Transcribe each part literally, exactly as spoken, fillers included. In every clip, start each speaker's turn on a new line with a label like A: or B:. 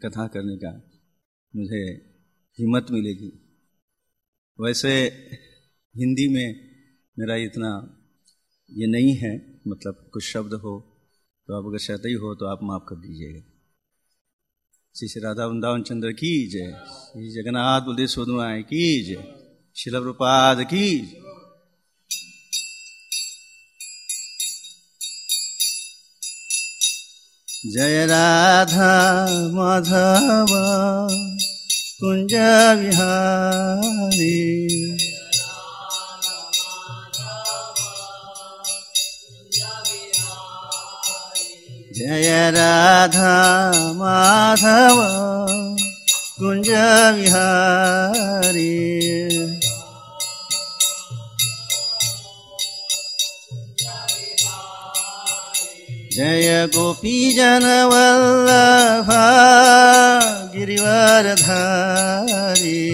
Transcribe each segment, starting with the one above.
A: कथा करने का मुझे हिम्मत मिलेगी। वैसे हिंदी में मेरा इतना ये नहीं है, मतलब कुछ शब्द हो तो आप अगर सही हो तो आप माफ़ कर दीजिएगा। श्री श्री राधा वृंदावन चंद्र की जय, श्री जगन्नाथ बलदेव सुभद्रा की जय, श्रील प्रभुपाद की। जय राधा माधव कुंज विहारी, जय राधा माधव कुंज विहारी, जय गोपी जन वल्लभ गिरिवर धारी,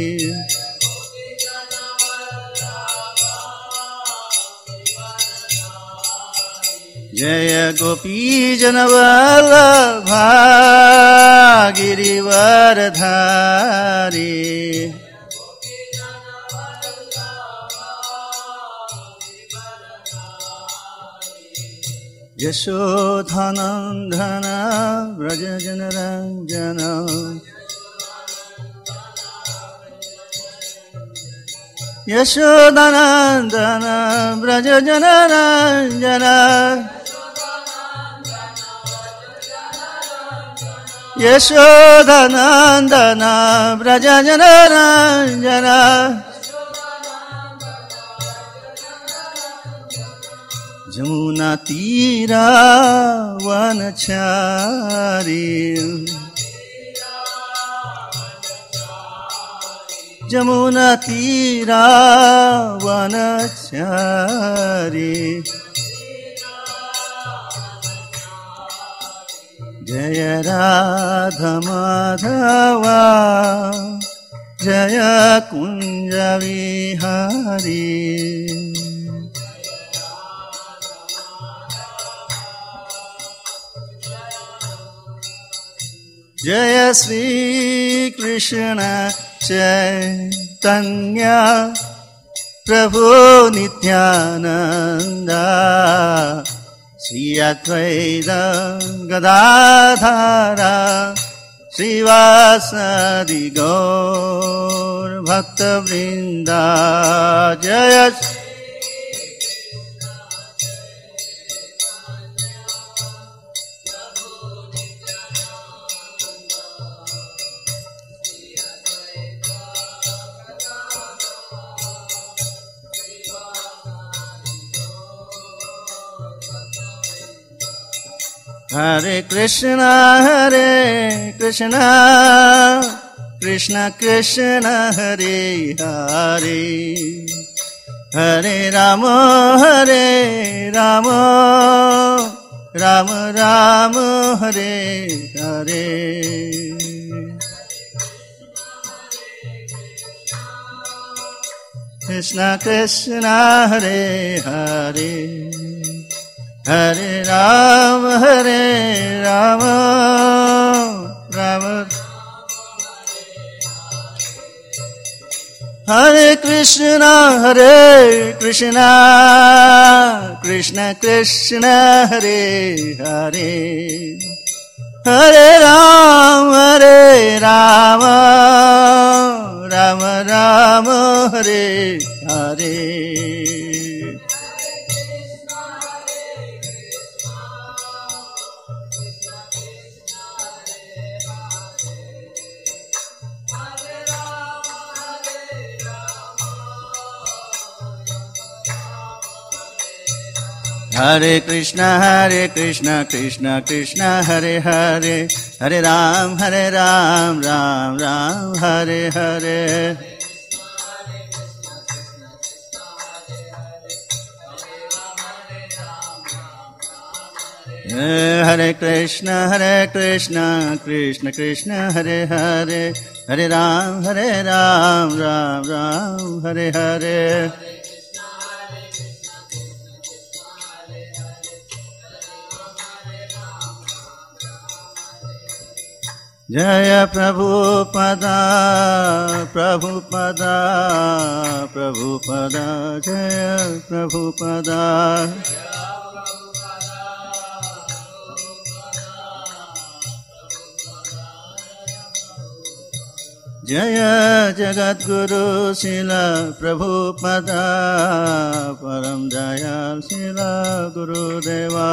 A: जय गोपी जन वल्लभ गिरिवर धारी, यशोधनंदन व्रज जन रंजन, यशोधनंदन व्रज जन रंजन, यशोधनंदन व्रज जन रंजन, जमुना तीरा वनचारी, जमुना तीरा वनचारी, जय राधा माधवा जय कुंज विहारी, जय श्री कृष्ण चैतन्य प्रभु नित्यानंद, श्री अद्वैत गदाधर श्रीवासदि गौर भक्तवृंद, जय हरे कृष्णा हरे कृष्णा कृष्ण कृष्ण हरे हरे, हरे राम हरे राम राम राम हरे हरे, कृष्ण कृष्ण हरे हरे, हरे राम हरे राम राम, हरे कृष्णा हरे कृष्णा कृष्ण कृष्ण हरे हरे, हरे राम हरे राम राम राम हरे हरे, हरे कृष्णा हरे कृष्णा कृष्णा कृष्णा हरे हरे, हरे राम हरे राम राम राम हरे हरे, हरे कृष्णा हरे कृष्णा कृष्ण कृष्ण हरे हरे, हरे राम हरे राम राम राम हरे हरे, जय प्रभुपदा प्रभुपदा प्रभुपदा जय प्रभुपदा। जय जगद्गुरु शिल प्रभुपदा परम दयाल शिल गुरुदेवा।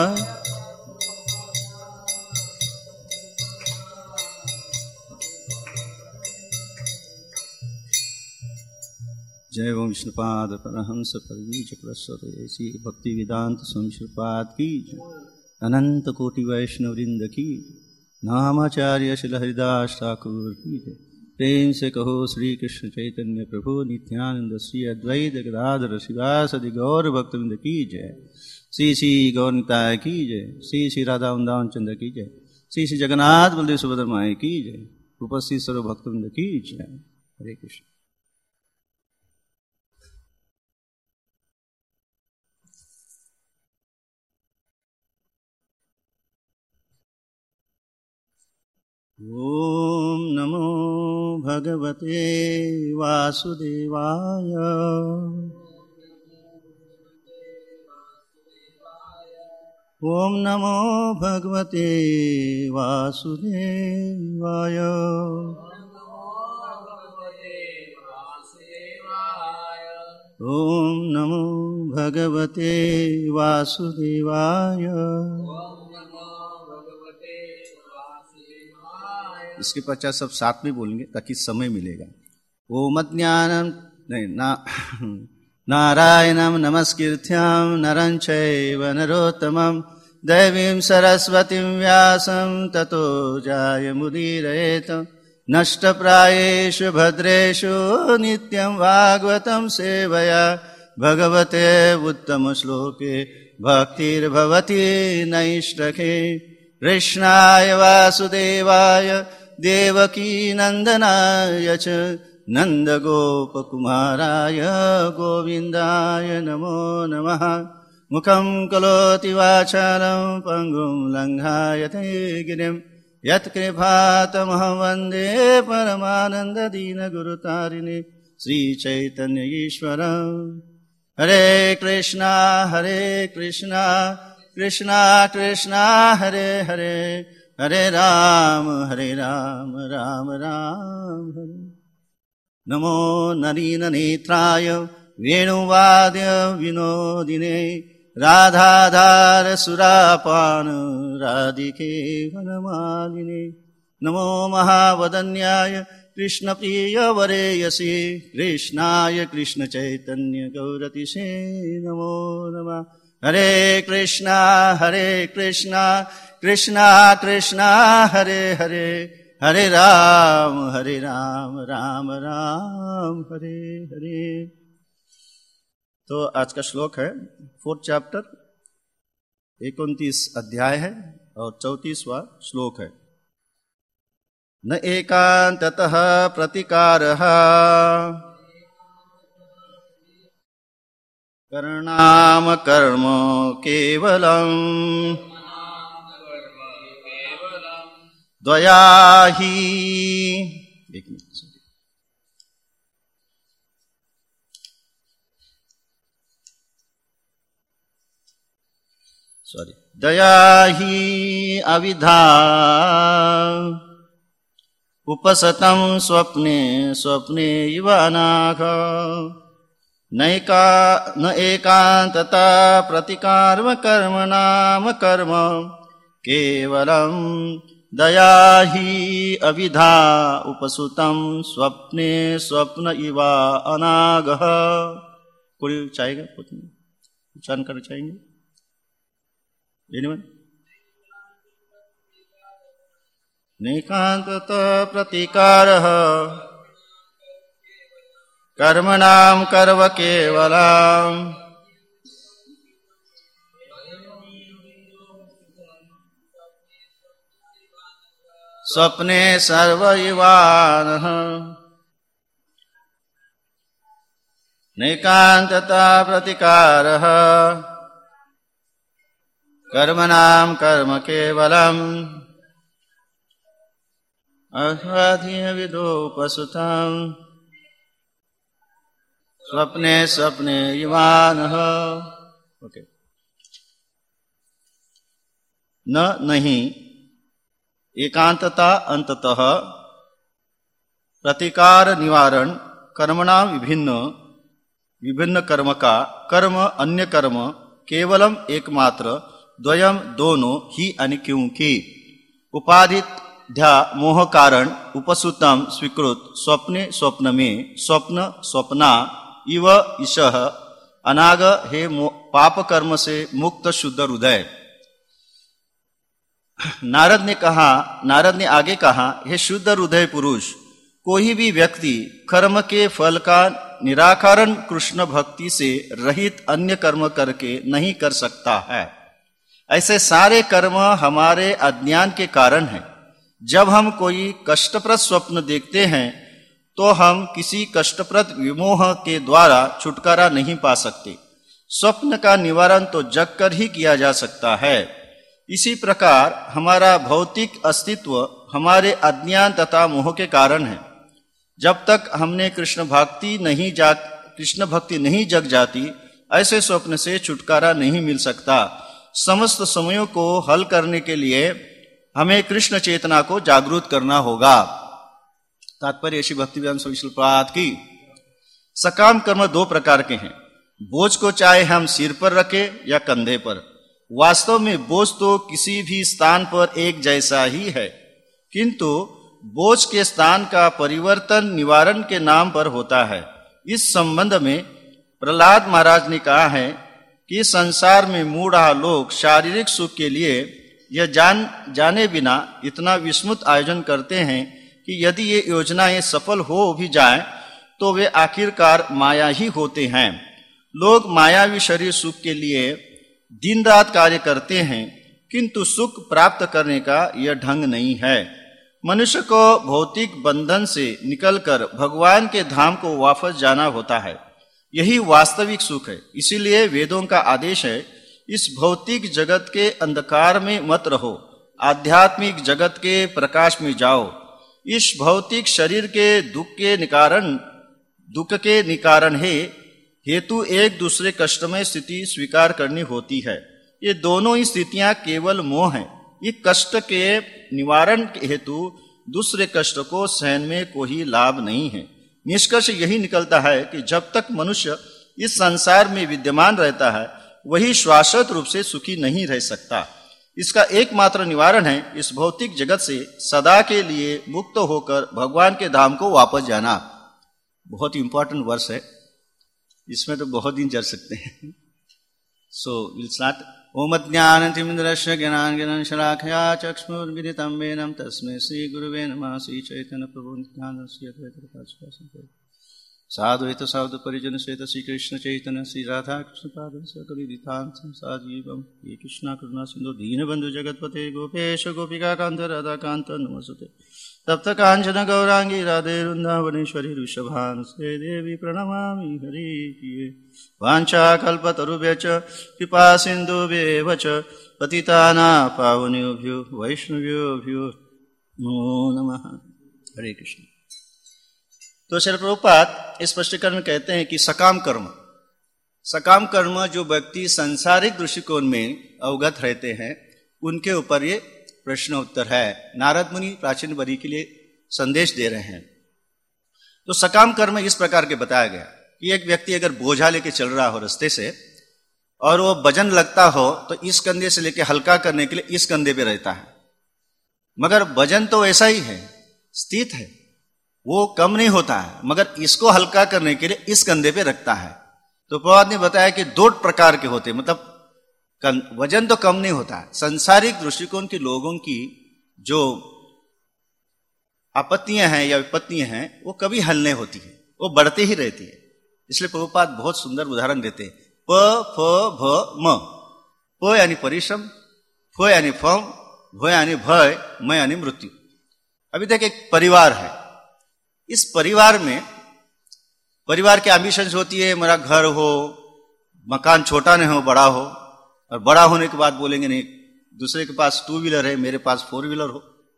A: जय ओम विष्णुपाद परहंस परवीच प्रसरे श्री भक्ति वेदांत स्वामी श्रीपाद की अनंत कोटि वैष्णव वृंद की नामाचार्य श्री हरिदास ठाकुर की जय। प्रेम से कहो श्री कृष्ण चैतन्य प्रभु नित्यानंद श्री अद्वैत गदाधर शिवासदि गौर भक्तवृंद की जय। श्री श्री गौरनिताय की जय। श्री श्री राधा वृंदावन चंद्र की जय। श्री श्री जगन्नाथ बलदेव सुभद्र माई की जय। उपस्थित सर्व भक्तवृंद की जय। हरे कृष्ण। ओम नमो भगवते वासुदेवाय। ओम नमो भगवते वासुदेवाय। ओम नमो भगवते वासुदेवाय। इसके पश्चात सब साथ में बोलेंगे ताकि समय मिलेगा। ओम ज्ञानम नहीं ना नारायणं नमस्कृत्यां नरं चैव नरोत्तमं देवीं सरस्वतीं व्यासं ततो जायमुदीरयेत्। नष्टप्रायेषु भद्रेषु नित्यं भागवतं सेवया भगवते उत्तमश्लोके भक्तिर्भवति नैष्टके। कृष्णाय वासुदेवाय देवकी नंदनाय च नन्दगोपकुमाराय गोविन्दाय नमो नमः। मुखं करोति वाचालं पङ्गुं लङ्घायते गिरिं यत्कृपातमहं वन्दे परमानन्ददीनगुरुतारिणे श्रीचैतन्य ईश्वरं। हरे कृष्णा हरे कृष्णा कृष्णा कृष्णा हरे हरे हरे राम हरे राम राम राम हरे। नमो नलिननेत्राय वेणुवाद्य विनोदिने राधाधार सुरापान राधिके वनमालिने। नमो महावदन्याय कृष्णप्रिय वरेयसी कृष्णाय कृष्ण चैतन्य गौरतिसे नमो नमः। हरे कृष्णा हरे कृष्णा कृष्णा कृष्णा हरे हरे हरे राम हरे राम राम राम हरे हरे। तो आज का श्लोक है फोर्थ चैप्टर, इकतीस अध्याय है और चौतीसवां श्लोक है। न एकांततः प्रतिकारः कर्णाम कर्म केवलम् द्वया हि। एक मिनट सॉरी दया हि अविधा उपसतं स्वप्ने स्वप्ने इव अनाघ। नैका न एकांतता प्रतिकारम कर्म नाम कर्म केवलम दया ही अविधा उपसुतम स्वप्ने स्वप्न इवा अनागह। कोई चाहेगा उच्चारण करना चाहेंगे? नैकांतता प्रतिकारः कर्मणां कर्म केवलम् स्वप्ने सर्व इवानः। नैकांतता प्रतिकारः कर्मणां कर्म केवलम् अह्वाधीन विदोपसुतां स्वप्ने स्वप्ने युवानः। ओके। न नहीं एकांतता अंततः प्रतिकार निवारण कर्मणा विभिन्न विभिन्न कर्म का कर्म अन्य कर्म केवलम एकमात्र द्वयम दोनों ही अनि क्योंकि उपाधिध्या मोह कारण उपसुतम स्वीकृत स्वप्ने स्वप्न में स्वप्न स्वप्ना इव ईशः अनाग हे पाप कर्म से मुक्त शुद्ध हृदय। नारद ने कहा नारद ने आगे कहा, हे शुद्ध हृदय पुरुष, कोई भी व्यक्ति कर्म के फल का निराकरण कृष्ण भक्ति से रहित अन्य कर्म करके नहीं कर सकता है। ऐसे सारे कर्म हमारे अज्ञान के कारण हैं। जब हम कोई कष्टप्रद स्वप्न देखते हैं तो हम किसी कष्टप्रद विमोह के द्वारा छुटकारा नहीं पा सकते। स्वप्न का निवारण तो जग कर ही किया जा सकता है। इसी प्रकार हमारा भौतिक अस्तित्व हमारे अज्ञान तथा मोह के कारण है। जब तक हमने कृष्ण भक्ति नहीं जाग कृष्ण भक्ति नहीं जग जाती, ऐसे स्वप्न से छुटकारा नहीं मिल सकता। समस्त समयों को हल करने के लिए हमें कृष्ण चेतना को जागरूक करना होगा। तात्पर्य श्री भक्तिवेदांत स्वामी श्रील प्रभुपाद की। सकाम कर्म दो प्रकार के हैं। बोझ को चाहे हम सिर पर रखें या कंधे पर। वास्तव में बोझ तो किसी भी स्थान पर एक जैसा ही है, किंतु बोझ के स्थान का परिवर्तन निवारण के नाम पर होता है। इस संबंध में प्रहलाद महाराज ने कहा है कि संसार में मूढ़ा लोग शारीरिक सुख के लिए यह जान जाने बिना इतना विस्मृत आयोजन करते हैं कि यदि ये योजनाएं सफल हो भी जाएं तो वे आखिरकार माया ही होते हैं। लोग मायावी शरीर सुख के लिए दिन रात कार्य करते हैं, किंतु सुख प्राप्त करने का यह ढंग नहीं है। मनुष्य को भौतिक बंधन से निकलकर भगवान के धाम को वापस जाना होता है। यही वास्तविक सुख है। इसीलिए वेदों का आदेश है, इस भौतिक जगत के अंधकार में मत रहो, आध्यात्मिक जगत के प्रकाश में जाओ। इस भौतिक शरीर के दुख के निकारण दुख के निकारण है हेतु एक दूसरे कष्टमय स्थिति स्वीकार करनी होती है। ये दोनों ही स्थितियां केवल मोह हैं। ये कष्ट के निवारण के हेतु दूसरे कष्ट को सहन में कोई लाभ नहीं है। निष्कर्ष यही निकलता है कि जब तक मनुष्य इस संसार में विद्यमान रहता है, वही शाश्वत रूप से सुखी नहीं रह सकता। इसका एकमात्र निवारण है इस भौतिक जगत से सदा के लिए मुक्त होकर भगवान के धाम को वापस जाना। बहुत इंपॉर्टेंट वर्स है, इसमें तो बहुत दिन चल सकते हैं। So will start. ओम ज्ञानतिमिन्द्रस्य ज्ञानाञ्जनशलाकया चक्षुरुन्मिलितं येन तस्मै श्री गुरुवे नमः। श्री चैतन्य प्रभु नित्यानन्दस्य अद्वैत साद्वैत साधु परिजन सहित श्री कृष्ण चैतन्य श्री राधा कृष्ण पाद सकलितां संसारीवं हे कृष्णा करुणा सिंधु दीनबंधु जगतपते गोपेश गोपिका कांत राधा कांत नमस्ते। तप्त कांचन गौरांगी राधे वृंदावनेश्वरी ऋषभानुसे देवी प्रणमामि हरि प्रिये। वाञ्छा कल्पतरुभ्यश्च कृपा सिन्धुभ्येव च पतितानां पावनेभ्यो वैष्णवेभ्यो नमो नमः। हरे कृष्ण। तो श्रील प्रभुपाद इस स्पष्टीकरण में कहते हैं कि सकाम कर्म सकाम कर्म जो व्यक्ति सांसारिक दृष्टिकोण में अवगत रहते हैं, उनके ऊपर ये प्रश्न उत्तर है। नारद मुनि प्राचीन वरी के लिए संदेश दे रहे हैं। तो सकाम कर्म इस प्रकार के बताया गया कि एक व्यक्ति अगर बोझा लेके चल रहा हो रास्ते से और वो वजन लगता हो तो इस कंधे से लेके हल्का करने के लिए इस कंधे पे रहता है, मगर वजन तो ऐसा ही है, स्थित है, वो कम नहीं होता है, मगर इसको हल्का करने के लिए इस कंधे पे रखता है। तो प्रभुपाद ने बताया कि दो प्रकार के होते, मतलब वजन तो कम नहीं होता है। संसारिक दृष्टिकोण के लोगों की जो आपत्तियां हैं या विपत्तियां हैं वो कभी हल नहीं होती है, वो बढ़ते ही रहती है। इसलिए प्रभुपाद बहुत सुंदर उदाहरण देते हैं। प फ भ म। प यानी परिश्रम, फ यानी फम, भ यानी भय, म यानी मृत्यु। अभी तक एक परिवार है, इस परिवार में परिवार की एम्बिशंस होती है, मेरा घर हो, मकान छोटा नहीं हो बड़ा हो, और बड़ा होने के बाद बोलेंगे नहीं दूसरे के पास टू व्हीलर है, मेरे पास फोर व्हीलर हो।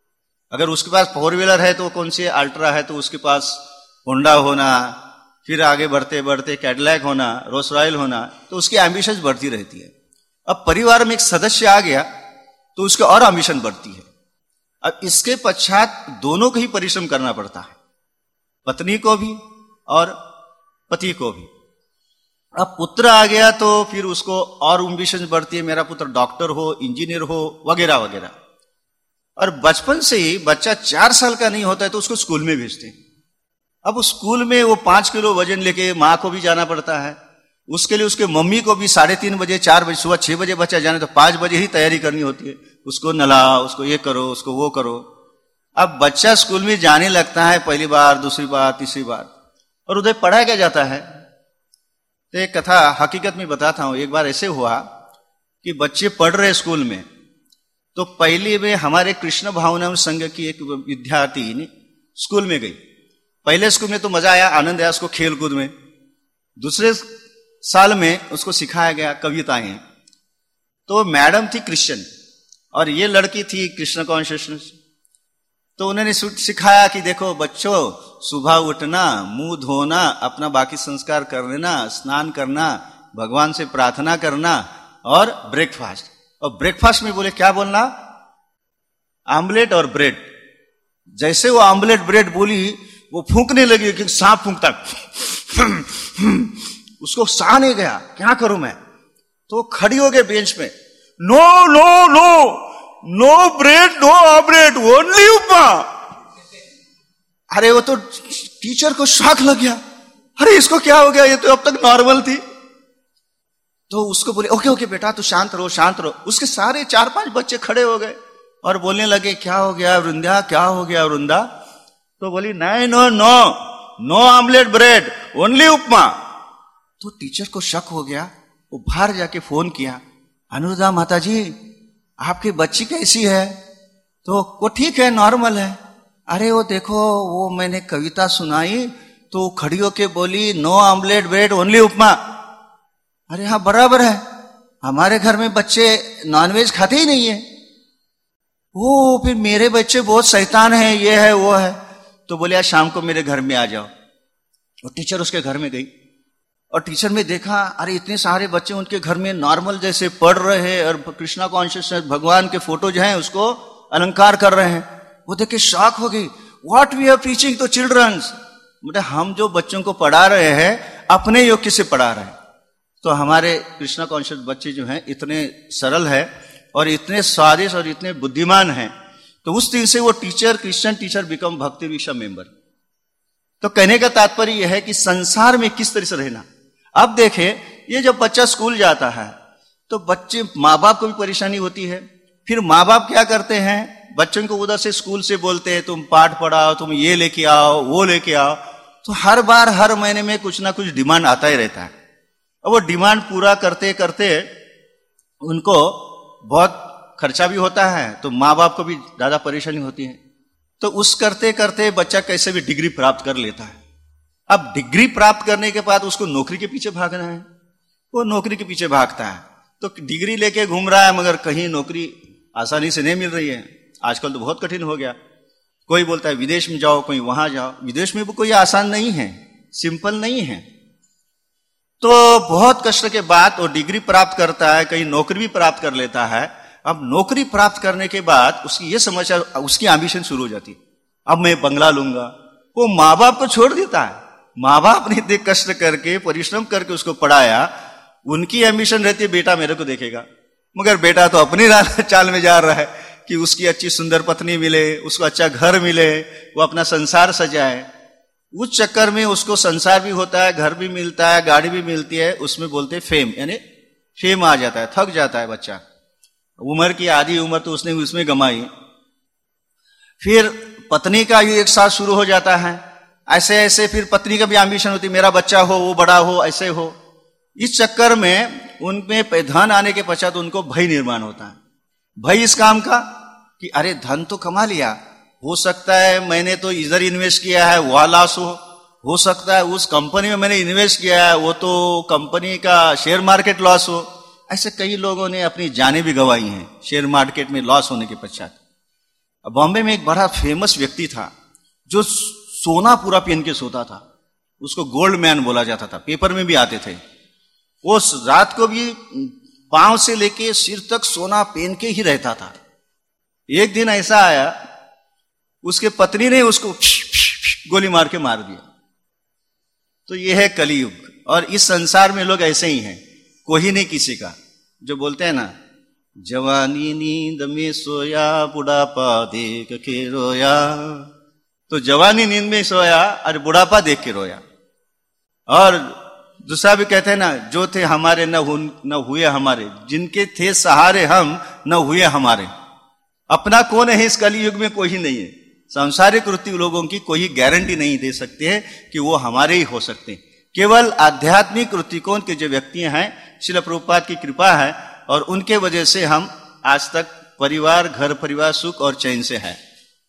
A: अगर उसके पास फोर व्हीलर है तो कौन सी अल्ट्रा है, तो उसके पास होंडा होना, फिर आगे बढ़ते बढ़ते कैडिलैक होना, रोल्स रॉयल होना, तो उसकी एम्बिशन बढ़ती रहती है। अब परिवार में एक सदस्य आ गया तो उसकी और एम्बिशन बढ़ती है। अब इसके पश्चात दोनों को ही परिश्रम करना पड़ता है, पत्नी को भी और पति को भी। अब पुत्र आ गया तो फिर उसको और एम्बिशन बढ़ती है, मेरा पुत्र डॉक्टर हो, इंजीनियर हो, वगैरह वगैरह। और बचपन से ही बच्चा चार साल का नहीं होता है तो उसको स्कूल में भेजते हैं। अब उस स्कूल में वो पांच किलो वजन लेके माँ को भी जाना पड़ता है, उसके लिए उसके मम्मी को भी साढ़े तीन बजे चार बजे सुबह छह बजे बच्चा जाने तो पांच बजे ही तैयारी करनी होती है, उसको नलाओ, उसको ये करो, उसको वो करो। अब बच्चा स्कूल में जाने लगता है पहली बार, दूसरी बार, तीसरी बार, और उधर पढ़ाया क्या जाता है। तो एक कथा हकीकत में बताता हूं। एक बार ऐसे हुआ कि बच्चे पढ़ रहे स्कूल में, तो पहले में हमारे कृष्ण भावना संघ की एक विद्यार्थी स्कूल में गई। पहले स्कूल में तो मजा आया, आनंद आया उसको खेल कूद में। दूसरे साल में उसको सिखाया गया कविताएं। तो मैडम थी क्रिश्चियन और ये लड़की थी कृष्ण कॉन्शियसनेस। तो उन्होंने सिखाया कि देखो बच्चों, सुबह उठना, मुंह धोना, अपना बाकी संस्कार कर लेना, स्नान करना, भगवान से प्रार्थना करना और ब्रेकफास्ट। और ब्रेकफास्ट में बोले क्या बोलना, आमलेट और ब्रेड। जैसे वो आमलेट ब्रेड बोली वो फूंकने लगी कि सांप फूंकता, उसको सहा नहीं गया, क्या करूं मैं। तो खड़ी हो गए बेंच में, no no no no bread, no omelette, only upma. अरे वो तो टीचर को शॉक लग गया, अरे इसको क्या हो गया, ये तो अब तक नॉर्मल थी। तो उसको बोले ओके ओके बेटा तू शांत रहो शांत रहो। उसके सारे चार पांच बच्चे खड़े हो गए और बोलने लगे क्या हो गया वृंदा, क्या हो गया वृंदा। तो बोली नहीं no no no omelette bread, only upma. तो टीचर को शक हो गया, वो बाहर जाके फोन किया, अनुराधा माता जी आपकी बच्ची कैसी है। तो वो ठीक है, नॉर्मल है। अरे वो देखो वो मैंने कविता सुनाई तो खड़ी होके बोली no omelette bread only upma. अरे हाँ बराबर है, हमारे घर में बच्चे नॉनवेज खाते ही नहीं है। वो फिर मेरे बच्चे बहुत शैतान है, ये है वो है। तो बोले आज शाम को मेरे घर में आ जाओ। और टीचर उसके घर में गई और टीचर ने देखा अरे इतने सारे बच्चे उनके घर में नॉर्मल जैसे पढ़ रहे हैं और कृष्णा कॉन्शियसनेस भगवान के फोटो जो हैं उसको अलंकार कर रहे हैं। वो देख के शॉक हो गई, what we are teaching to childrens. बेटा हम जो बच्चों को पढ़ा रहे हैं अपने योग्य से पढ़ा रहे हैं। तो हमारे कृष्णा कॉन्शियस बच्चे जो हैं इतने सरल है और इतने स्वादिष्ट और इतने बुद्धिमान हैं। तो उस दिन से वो टीचर क्रिश्चियन टीचर बिकम भक्ति विषय मेंबर। तो कहने का तात्पर्य यह है कि संसार में किस तरह से रहना। अब देखे ये जब बच्चा स्कूल जाता है तो बच्चे माँ बाप को भी परेशानी होती है। फिर माँ बाप क्या करते हैं, बच्चों को उधर से स्कूल से बोलते हैं तुम पाठ पढ़ाओ, तुम ये लेके आओ, वो लेके आओ। तो हर बार हर महीने में कुछ ना कुछ डिमांड आता ही रहता है। और वो डिमांड पूरा करते करते उनको बहुत खर्चा भी होता है, तो माँ बाप को भी ज्यादा परेशानी होती है। तो उस करते करते बच्चा कैसे भी डिग्री प्राप्त कर लेता है। अब डिग्री प्राप्त करने के बाद उसको नौकरी के पीछे भागना है, वो नौकरी के पीछे भागता है। तो डिग्री लेके घूम रहा है मगर कहीं नौकरी आसानी से नहीं मिल रही है। आजकल तो बहुत कठिन हो गया। कोई बोलता है विदेश में जाओ, कोई वहां जाओ। विदेश में भी कोई आसान नहीं है, सिंपल नहीं है। तो बहुत कष्ट के बाद वो डिग्री प्राप्त करता है, कहीं नौकरी भी प्राप्त कर लेता है। अब नौकरी प्राप्त करने के बाद उसकी ये समस्या, उसकी एम्बिशन शुरू हो जाती है, अब मैं बंगला लूंगा। वो माँ बाप को छोड़ देता है। माँ बाप ने इतने कष्ट करके परिश्रम करके उसको पढ़ाया, उनकी एम्बिशन रहती है बेटा मेरे को देखेगा। मगर बेटा तो अपनी चाल में जा रहा है कि उसकी अच्छी सुंदर पत्नी मिले, उसको अच्छा घर मिले, वो अपना संसार सजाए। उस चक्कर में उसको संसार भी होता है, घर भी मिलता है, गाड़ी भी मिलती है, उसमें बोलते हैं फेम, यानी फेम आ जाता है, थक जाता है बच्चा। उम्र की आधी उम्र तो उसने उसमें गमाई। फिर पत्नी का भी एक साथ शुरू हो जाता है। ऐसे ऐसे फिर पत्नी का भी एम्बिशन होती है मेरा बच्चा हो, वो बड़ा हो, ऐसे हो। इस चक्कर में उनमें धन आने के पश्चात उनको भय निर्माण होता है। भय इस काम का कि अरे धन तो कमा लिया, हो सकता है मैंने तो इधर इन्वेस्ट किया है वह लॉस हो हो सकता है उस कंपनी में मैंने इन्वेस्ट किया है वो तो कंपनी का शेयर मार्केट लॉस हो। ऐसे कई लोगों ने अपनी जानें भी गंवाई हैं शेयर मार्केट में लॉस होने के पश्चात। बॉम्बे में एक बड़ा फेमस व्यक्ति था जो सोना पूरा पहन के सोता था, उसको गोल्ड मैन बोला जाता था, पेपर में भी आते थे। वो रात को भी पांव से लेके सिर तक सोना पहन के ही रहता था। एक दिन ऐसा आया, उसके पत्नी ने उसको गोली मार के मार दिया। तो यह है कलयुग, और इस संसार में लोग ऐसे ही हैं, कोई नहीं किसी का। जो बोलते हैं ना, जवानी नींद में सोया बुढ़ापा देख के रोया, तो जवानी नींद में सोया और बुढ़ापा देख के रोया। और दूसरा भी कहते हैं ना, जो थे हमारे न हु, न हुए हमारे, जिनके थे सहारे हम न हुए हमारे। अपना कौन है इस कलयुग में? कोई नहीं है। सांसारिक वृत्ति लोगों की कोई गारंटी नहीं दे सकते हैं कि वो हमारे ही हो सकते हैं। केवल आध्यात्मिक वृत्तिकोण के जो व्यक्ति हैं, श्रील प्रभुपाद की कृपा है, और उनके वजह से हम आज तक परिवार, घर परिवार सुख और चैन से है।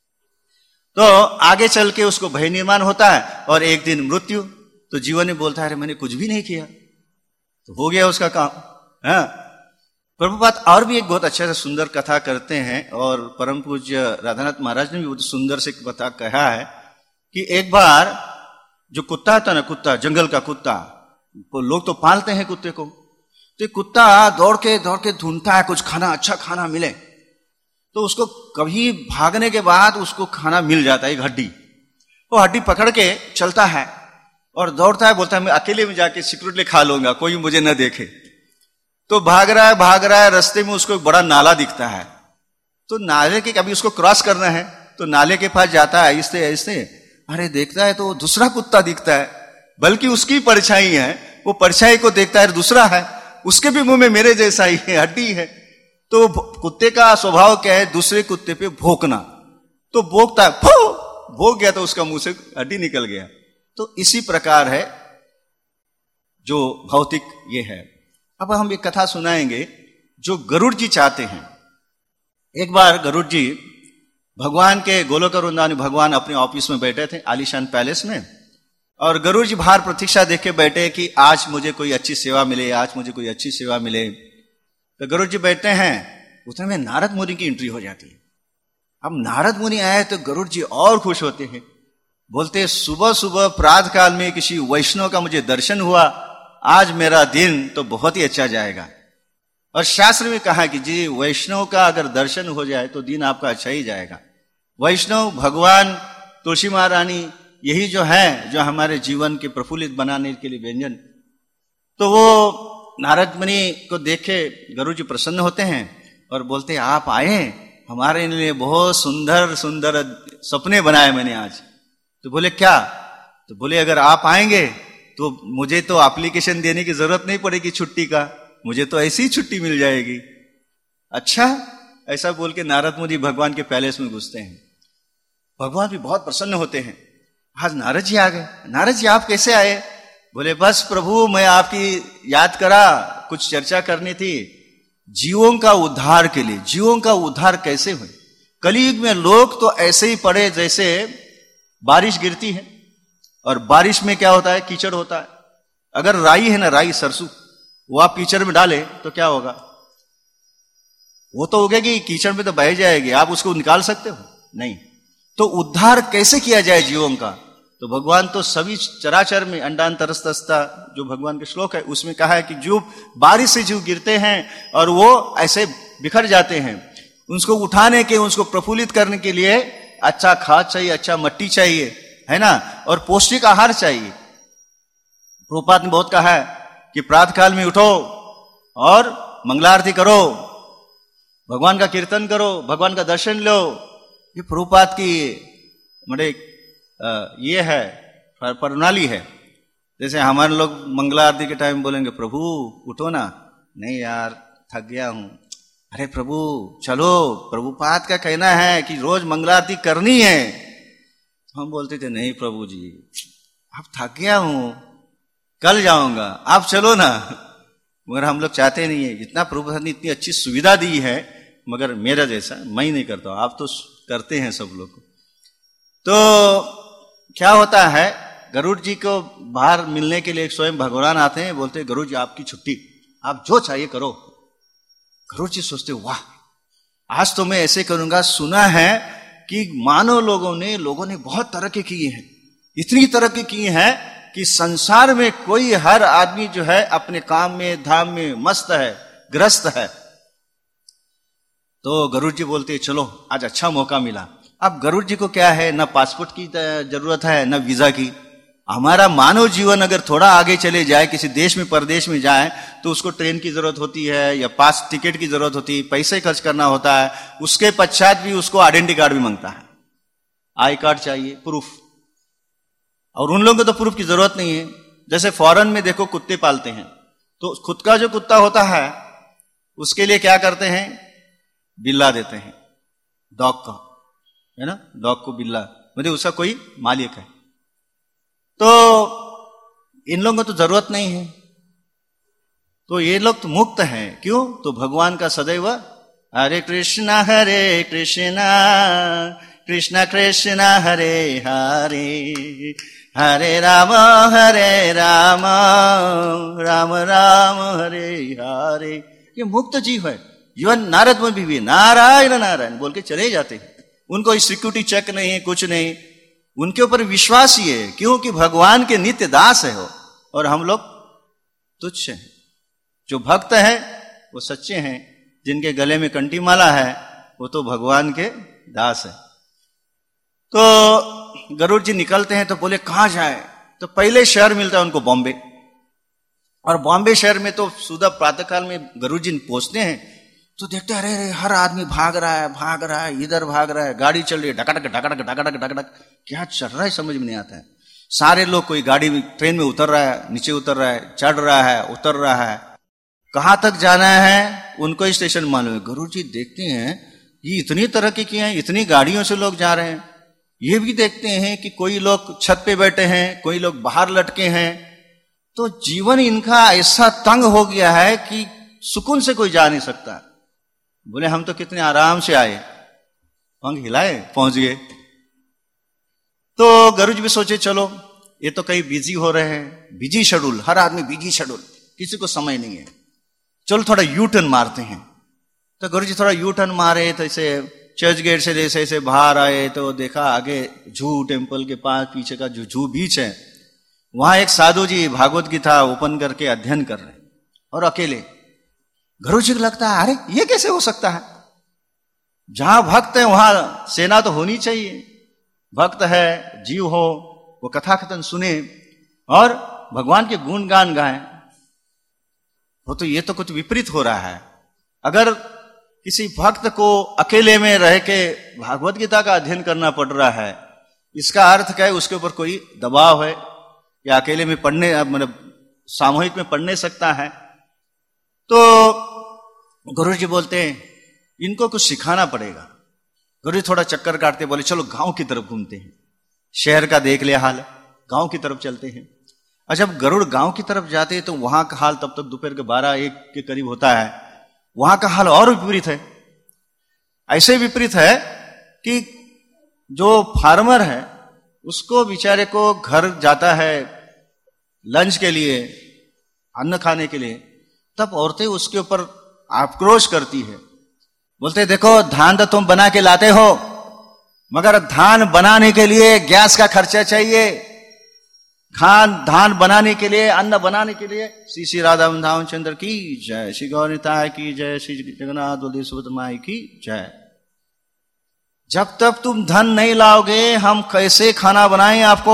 A: तो आगे चल के उसको भय निर्माण होता है, और एक दिन मृत्यु। तो जीवन में बोलता है, अरे मैंने कुछ भी नहीं किया, तो हो गया उसका काम। हाँ, प्रभुपाद और भी एक बहुत अच्छा से सुंदर कथा करते हैं, और परम पूज्य राधानाथ महाराज ने भी बहुत सुंदर से कथा कहा है कि एक बार जो कुत्ता था ना, कुत्ता, जंगल का कुत्ता, तो लोग तो पालते हैं कुत्ते को, तो कुत्ता दौड़ के दौड़ के ढूंढता है कुछ खाना, अच्छा खाना मिले। तो उसको कभी भागने के बाद उसको खाना मिल जाता है, एक हड्डी। वो हड्डी पकड़ के चलता है और दौड़ता है, बोलता है मैं अकेले में जाके सिक्योरिटी खा लूंगा, कोई मुझे न देखे। तो भाग रहा है भाग रहा है रास्ते में उसको एक बड़ा नाला दिखता है। तो नाले के कभी उसको क्रॉस करना है, तो नाले के पास जाता है, ऐसे ऐसे, अरे देखता है तो दूसरा कुत्ता दिखता है, बल्कि उसकी परछाई है। वो परछाई को देखता है, दूसरा है, उसके भी मुंह में मेरे जैसा ही है, हड्डी है। तो कुत्ते का स्वभाव क्या है? दूसरे कुत्ते पे भौंकना। तो भौंकता है, फो भौंक गया तो उसका मुंह से हड्डी निकल गया। तो इसी प्रकार है जो भौतिक ये है। अब हम एक कथा सुनाएंगे जो गरुड़ जी चाहते हैं। एक बार गरुड़ जी भगवान के गोलोक वृंदावन, भगवान अपने ऑफिस में बैठे थे आलीशान पैलेस में, और गरुड़ जी बाहर प्रतीक्षा देख के बैठे कि आज मुझे कोई अच्छी सेवा मिले, आज मुझे कोई अच्छी सेवा मिले। तो गरुड़ जी बैठते हैं, उतने में नारद मुनि की एंट्री हो जाती है। अब नारद मुनि आए तो गरुड़ जी और खुश होते हैं, बोलते सुबह सुबह प्रातः काल में किसी वैष्णव का मुझे दर्शन हुआ, आज मेरा दिन तो बहुत ही अच्छा जाएगा। और शास्त्र में कहा कि जी वैष्णव का अगर दर्शन हो जाए तो दिन आपका अच्छा ही जाएगा। वैष्णव, भगवान, तुलसी महारानी, यही जो है जो हमारे जीवन के प्रफुल्लित बनाने के लिए व्यंजन। तो वो नारद मुनि को देखे गरुड़ जी प्रसन्न होते हैं और बोलते आप आए, हमारे लिए बहुत सुंदर सुंदर सपने बनाए मैंने आज। तो बोले क्या? तो बोले अगर आप आएंगे तो मुझे तो एप्लीकेशन देने की जरूरत नहीं पड़ेगी छुट्टी का, मुझे तो ऐसी ही छुट्टी मिल जाएगी। अच्छा, ऐसा बोल के नारद मुनि भगवान के पैलेस में घुसते हैं। भगवान भी बहुत प्रसन्न होते हैं, आज नारद जी आ गए। नारद जी आप कैसे आए? बोले बस प्रभु मैं आपकी याद करा, कुछ चर्चा करनी थी जीवों का उद्धार के लिए। जीवों का उद्धार कैसे हुए? कलयुग में लोग तो ऐसे ही पड़े जैसे बारिश गिरती है, और बारिश में क्या होता है? कीचड़ होता है। अगर राई है ना, राई सरसों, वो आप कीचड़ में डाले तो क्या होगा? वो तो उगेगी, कीचड़ में तो बह जाएगी, आप उसको निकाल सकते हो? नहीं। तो उद्धार कैसे किया जाए जीवों का? तो भगवान तो सभी चराचर में अंडांतरस्तस्ता जो भगवान के श्लोक है उसमें कहा है कि जो बारिश से जीव गिरते हैं और वो ऐसे बिखर जाते हैं, उसको उठाने के, उसको प्रफुल्लित करने के लिए अच्छा खाद चाहिए, अच्छा मट्टी चाहिए, है ना, और पौष्टिक आहार चाहिए। प्रभुपाद ने बहुत कहा है कि प्रातः काल में उठो और मंगलारती करो, भगवान का कीर्तन करो, भगवान का दर्शन लो। ये प्रभुपाद की बड़े ये है प्रणाली है। जैसे हमारे लोग मंगला आरती के टाइम बोलेंगे प्रभु उठो ना, नहीं यार थक गया हूं। अरे प्रभु चलो, प्रभुपाद का कहना है कि रोज मंगला आरती करनी है। हम बोलते थे नहीं प्रभु जी अब थक गया हूं, कल जाऊंगा, आप चलो ना। मगर हम लोग चाहते नहीं है, इतना प्रभुपाद ने इतनी अच्छी सुविधा दी है, मगर मेरा जैसा मैं नहीं करता, आप तो करते हैं सब लोग। तो क्या होता है, गरुड़ जी को बाहर मिलने के लिए स्वयं भगवान आते हैं, बोलते हैं गरुड़ जी आपकी छुट्टी, आप जो चाहिए करो। गरुड़ जी सोचते वाह आज तो मैं ऐसे करूंगा, सुना है कि मानव लोगों ने लोगों ने बहुत तरक्की की है, इतनी तरक्की की है कि संसार में कोई हर आदमी जो है अपने काम में धाम में मस्त है, ग्रस्त है। तो गरुड़ जी बोलते चलो आज अच्छा मौका मिला। अब गरुड़ जी को क्या है, ना पासपोर्ट की जरूरत है ना वीजा की। हमारा मानव जीवन अगर थोड़ा आगे चले जाए, किसी देश में परदेश में जाए, तो उसको ट्रेन की जरूरत होती है या पास टिकट की जरूरत होती है, पैसे खर्च करना होता है। उसके पश्चात भी उसको आइडेंटिटी कार्ड भी मांगता है, आई कार्ड चाहिए, प्रूफ। और उन लोगों को तो प्रूफ की जरूरत नहीं है। जैसे फॉरेन में देखो कुत्ते पालते हैं, तो खुद का जो कुत्ता होता है उसके लिए क्या करते हैं, बिल्ला देते हैं, डॉग का, है ना, डॉग को बिल्ला, मतलब उसका कोई मालिक है। तो इन लोगों को तो जरूरत नहीं है, तो ये लोग तो मुक्त हैं। क्यों? तो भगवान का सदैव हरे कृष्णा हरे कृष्णा कृष्णा कृष्णा हरे हरे हरे राम हरे राम राम राम हरे हरे। ये मुक्त जीव है। इवन नारद में भी नारायण नारायण बोल के चले जाते हैं। उनको सिक्योरिटी चेक नहीं है, कुछ नहीं, उनके ऊपर विश्वास ही है, क्योंकि भगवान के नित्य दास है वो, और हम लोग तुच्छ हैं। जो भक्त है वो सच्चे हैं, जिनके गले में कंठी माला है वो तो भगवान के दास है। तो गरुड़ जी निकलते हैं तो बोले कहां जाए, तो पहले शहर मिलता है उनको बॉम्बे। और बॉम्बे शहर में तो सुबह प्रातःकाल में गरुड़ जी पहुंचते हैं तो देखते हैं अरे अरे हर आदमी भाग रहा है भाग रहा है इधर भाग रहा है, गाड़ी चल रही है, ढकड़क ढकड़क ढकड़क ढकड़क, क्या चल रहा है समझ में नहीं आता है। सारे लोग, कोई गाड़ी में ट्रेन में उतर रहा है, नीचे उतर रहा है, चढ़ रहा है, उतर रहा है, कहां तक जाना है उनको ही स्टेशन मालूम है। गरुड़ जी देखते हैं ये इतनी तरक्की की है, इतनी गाड़ियों से लोग जा रहे हैं। ये भी देखते हैं कि कोई लोग छत पे बैठे हैं, कोई लोग बाहर लटके हैं। तो जीवन इनका ऐसा तंग हो गया है कि सुकून से कोई जा नहीं सकता। बोले हम तो कितने आराम से आए, पंख हिलाए पहुंच गए। तो गरुड़ भी सोचे चलो ये तो कहीं बिजी हो रहे हैं, बिजी शेड्यूल, हर आदमी बिजी शेड्यूल, किसी को समय नहीं है, चलो थोड़ा यू टर्न मारते हैं। तो गरुड़ जी थोड़ा यू टर्न मारे, तो ऐसे चर्च गेट से जैसे ऐसे बाहर आए तो देखा आगे जू टेम्पल के पास पीछे का जो जू बीच है, वहां एक साधु जी भागवत गीता ओपन करके अध्ययन कर रहे हैं और अकेले। गरुड़ जी को लगता है अरे ये कैसे हो सकता है, जहां भक्त है वहां सेना तो होनी चाहिए, भक्त है जीव हो वो कथा कथन सुने और भगवान के गुणगान गाएं। वो तो ये तो कुछ विपरीत हो रहा है। अगर किसी भक्त को अकेले में रह के भागवत गीता का अध्ययन करना पड़ रहा है, इसका अर्थ क्या है, उसके ऊपर कोई दबाव है या अकेले में पढ़ने मतलब सामूहिक में पढ़ नहीं सकता है। तो गुरु जी बोलते हैं इनको कुछ सिखाना पड़ेगा। गुरु जी थोड़ा चक्कर काटते बोले चलो गांव की तरफ घूमते हैं, शहर का देख लिया हाल, गांव की तरफ चलते हैं। और जब गरुड़ गांव की तरफ जाते हैं तो वहां का हाल तब तक दोपहर के बारह एक के करीब होता है, वहां का हाल और विपरीत है। ऐसे विपरीत है कि जो फार्मर है उसको बेचारे को घर जाता है लंच के लिए, अन्न खाने के लिए, तब औरतें उसके ऊपर आक्रोश करती है, बोलते देखो धान तो तुम बना के लाते हो, मगर धान बनाने के लिए गैस का खर्चा चाहिए, खान धान बनाने के लिए, अन्न बनाने के लिए। श्री श्री राधा वृंदावन चंद्र की जय, श्री गौरताय की जय, श्री जगन्नाथ बलदेव सुभद्रा माई की जय। जब तक तुम धन नहीं लाओगे हम कैसे खाना बनाएं आपको।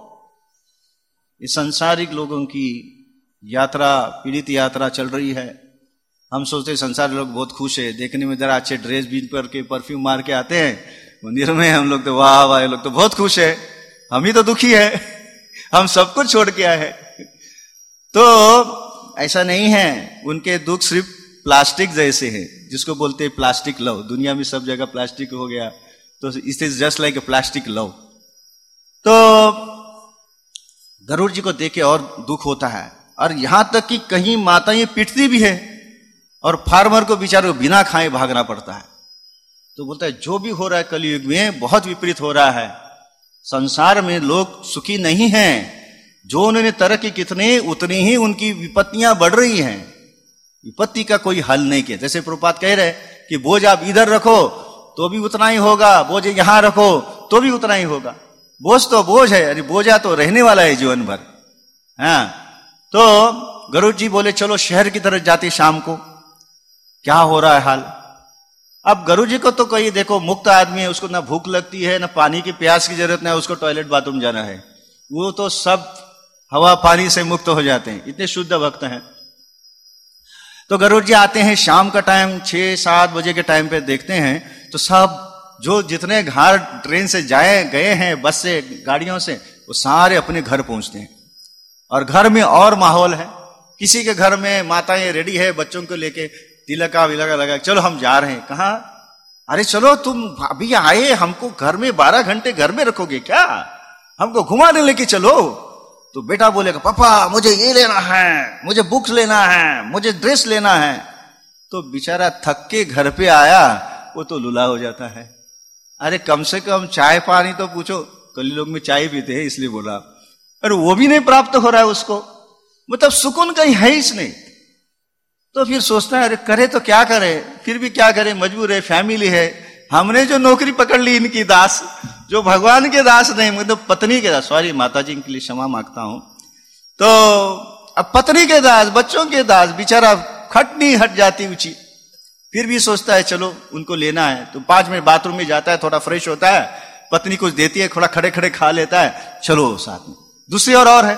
A: इस संसारिक लोगों की यात्रा, पीड़ित यात्रा चल रही है। हम सोचते संसारी लोग बहुत खुश है, देखने में जरा अच्छे ड्रेस बीन पर के परफ्यूम मार के आते हैं मंदिर में, हम लोग तो वाह वाह लोग तो बहुत खुश है, हम ही तो दुखी है, हम सब कुछ छोड़ के आए हैं। तो ऐसा नहीं है, उनके दुख सिर्फ प्लास्टिक जैसे है, जिसको बोलते हैं प्लास्टिक लव। दुनिया में सब जगह प्लास्टिक हो गया, तो it is just like a plastic love. तो गरुड़ जी को देख के और दुख होता है, और यहां तक कि कहीं माताएं पिटती भी है और फार्मर को बेचारे को बिना खाए भागना पड़ता है। तो बोलता है जो भी हो रहा है कलयुग में बहुत विपरीत हो रहा है। संसार में लोग सुखी नहीं हैं, जो उन्होंने तरक्की कितने उतनी ही उनकी विपत्तियां बढ़ रही हैं। विपत्ति का कोई हल नहीं किया। जैसे प्रभुपाद कह रहे कि बोझ आप इधर रखो तो भी उतना ही होगा, बोझ यहां रखो तो भी उतना ही होगा। बोझ तो बोझ है, अरे बोझा तो रहने वाला है जीवन भर। हाँ, तो गरुड़ जी बोले चलो शहर की तरफ जाते शाम को, क्या हो रहा है हाल। अब गरुड़ जी को तो कोई देखो मुक्त आदमी है, उसको ना भूख लगती है, ना पानी की प्यास की जरूरत, ना उसको टॉयलेट बाथरूम जाना है, वो तो सब हवा पानी से मुक्त हो जाते हैं, इतने शुद्ध भक्त हैं। तो गरुड़ जी आते हैं शाम का टाइम, छह सात बजे के टाइम पे देखते हैं तो सब जो जितने घर ट्रेन से जाए गए हैं, बस से गाड़ियों से, वो सारे अपने घर पहुंचते हैं। और घर में और माहौल है, किसी के घर में माताएं रेडी है बच्चों को लेके, तिलका विलका लगा, चलो हम जा रहे हैं। कहा? अरे चलो तुम अभी आए, हमको घर में बारह घंटे घर में रखोगे क्या, हमको घुमाने लेके चलो। तो बेटा बोलेगा पापा मुझे ये लेना है, मुझे बुक्स लेना है, मुझे ड्रेस लेना है। तो बेचारा थक के घर पे आया, वो तो लुला हो जाता है। अरे कम से कम चाय पानी तो पूछो, कल लोग में चाय पीते हैं इसलिए बोला, अरे वो भी नहीं प्राप्त हो रहा है उसको, मतलब सुकून कहीं है ही नहीं। तो फिर सोचता है अरे करे तो क्या करे, फिर भी क्या करे, मजबूर है, फैमिली है। हमने जो नौकरी पकड़ ली इनकी दास, जो भगवान के दास नहीं, मतलब पत्नी के दास, सॉरी माता जी के लिए क्षमा मांगता हूं। तो अब पत्नी के दास, बच्चों के दास, बेचारा खटनी हट जाती ऊंची। फिर भी सोचता है चलो उनको लेना है, तो पांच मिनट बाथरूम में जाता है, थोड़ा फ्रेश होता है, पत्नी कुछ देती है, थोड़ा खड़े खड़े खा लेता है, चलो साथ में। दूसरी ओर और है,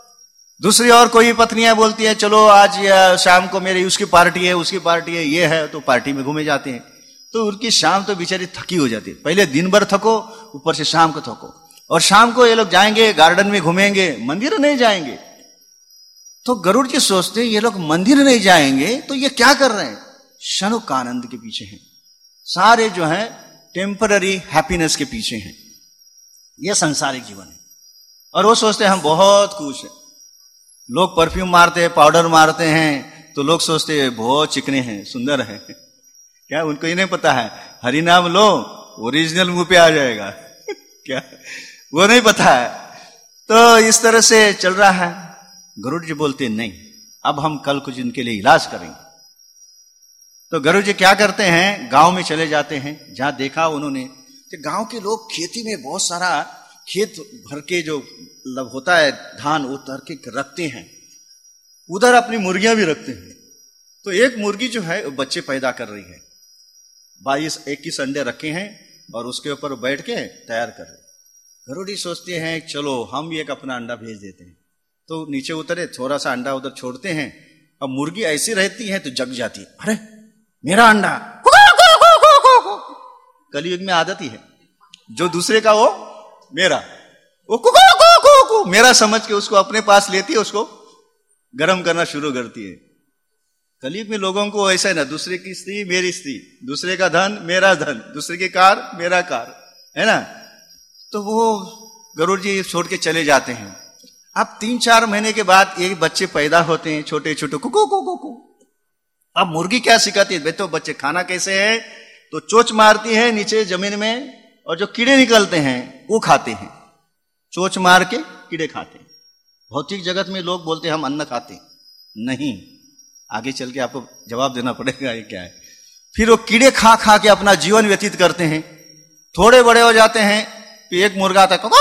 A: दूसरी ओर कोई पत्नियां बोलती है चलो आज शाम को मेरी उसकी पार्टी है, उसकी पार्टी है, ये है, तो पार्टी में घूमे जाते हैं। तो उनकी शाम तो बेचारी थकी हो जाती है, पहले दिन भर थको, ऊपर से शाम को थको। और शाम को ये लोग जाएंगे गार्डन में घूमेंगे, मंदिर नहीं जाएंगे। तो गरुड़ जी सोचते हैं ये लोग मंदिर नहीं जाएंगे तो ये क्या कर रहे हैं, क्षणिक आनंद के पीछे हैं, सारे जो है टेम्पररी हैप्पीनेस के पीछे हैं, ये संसारिक जीवन है। और वो सोचते हैं हम बहुत खुश हैं। लोग परफ्यूम मारते हैं, पाउडर मारते हैं, तो लोग सोचते हैं बहुत चिकने हैं, सुंदर है। क्या उनको ये नहीं पता है हरि नाम लो ओरिजिनल मुंह पे आ जाएगा क्या वो नहीं पता है। तो इस तरह से चल रहा है। गरुड़ जी बोलते नहीं, अब हम कल कुछ इनके लिए इलाज करेंगे। तो गरुड़ जी क्या करते हैं, गांव में चले जाते हैं, जहां देखा उन्होंने कि गांव के लोग खेती में बहुत सारा खेत भर के जो लब होता है धान, वो तर के रखते हैं, उधर अपनी मुर्गियां भी रखते हैं। तो एक मुर्गी जो है वो बच्चे पैदा कर रही है, बाईस इक्कीस अंडे रखे हैं और उसके ऊपर बैठ के तैयार कर रहे। गरुड़ जी सोचते हैं चलो हम एक अपना अंडा भेज देते हैं। तो नीचे उतरे, थोड़ा सा अंडा उधर छोड़ते हैं। अब मुर्गी ऐसी रहती है तो जग जाती है, अरे मेरा अंडा, कलयुग में आदत ही है, जो दूसरे का वो मेरा, वो कुकु कुकु कुकु मेरा समझ के उसको अपने पास लेती है, उसको गर्म करना शुरू करती है। कलयुग में लोगों को ऐसा है ना, दूसरे की स्त्री मेरी स्त्री, दूसरे का धन मेरा धन, दूसरे की कार मेरा कार, है ना। तो वो गरुड़ जी छोड़ के चले जाते हैं। अब तीन चार महीने के बाद एक बच्चे पैदा होते हैं, छोटे छोटे कुकु कुकु कुकु। अब मुर्गी क्या सिखाती है, बेटो बच्चे खाना कैसे है, तो चोंच मारती है नीचे जमीन में, और जो कीड़े निकलते हैं वो खाते हैं, चोंच मार के कीड़े खाते हैं। भौतिक जगत में लोग बोलते हैं हम अन्न खाते हैं, नहीं, आगे चल के आपको जवाब देना पड़ेगा ये क्या है। फिर वो कीड़े खा खा के अपना जीवन व्यतीत करते हैं। थोड़े बड़े हो जाते हैं, फिर एक मुर्गा आता है,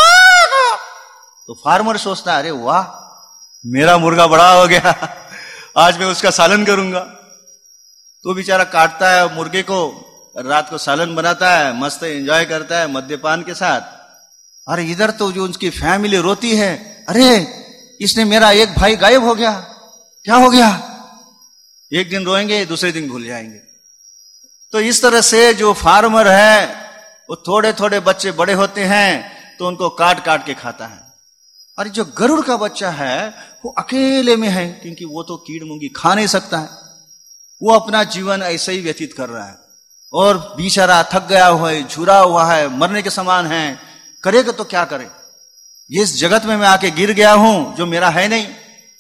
A: तो फार्मर सोचता है अरे वाह मेरा मुर्गा बड़ा हो गया, आज मैं उसका सालन करूंगा। तो बेचारा काटता है मुर्गे को, रात को सालन बनाता है, मस्त एंजॉय करता है मद्यपान के साथ। अरे इधर तो जो उसकी फैमिली रोती है, अरे इसने मेरा एक भाई गायब हो गया, क्या हो गया। एक दिन रोएंगे, दूसरे दिन भूल जाएंगे। तो इस तरह से जो फार्मर है वो थोड़े थोड़े बच्चे बड़े होते हैं तो उनको काट काट के खाता है। और जो गरुड़ का बच्चा है वो अकेले में है, क्योंकि वो तो कीड़ मुंगी खा नहीं सकता है, वो अपना जीवन ऐसे ही व्यतीत कर रहा है। और बेचारा थक गया हुआ है, झुरा हुआ है, मरने के समान है, करेगा तो क्या करे, ये इस जगत में मैं आके गिर गया हूं जो मेरा है नहीं।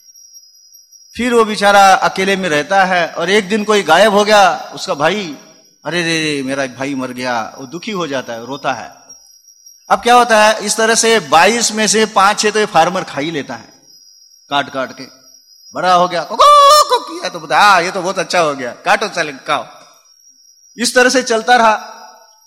A: फिर वो बेचारा अकेले में रहता है और एक दिन कोई गायब हो गया उसका भाई, अरे रे रे मेरा एक भाई मर गया, वो दुखी हो जाता है, रोता है। अब क्या होता है, इस तरह से बाईस में से पांच छह तो ये फार्मर खा ही लेता है काट काट के। बड़ा हो गया को किया तो बता, हाँ ये तो बहुत अच्छा हो गया, काटो चले खाओ। इस तरह से चलता रहा।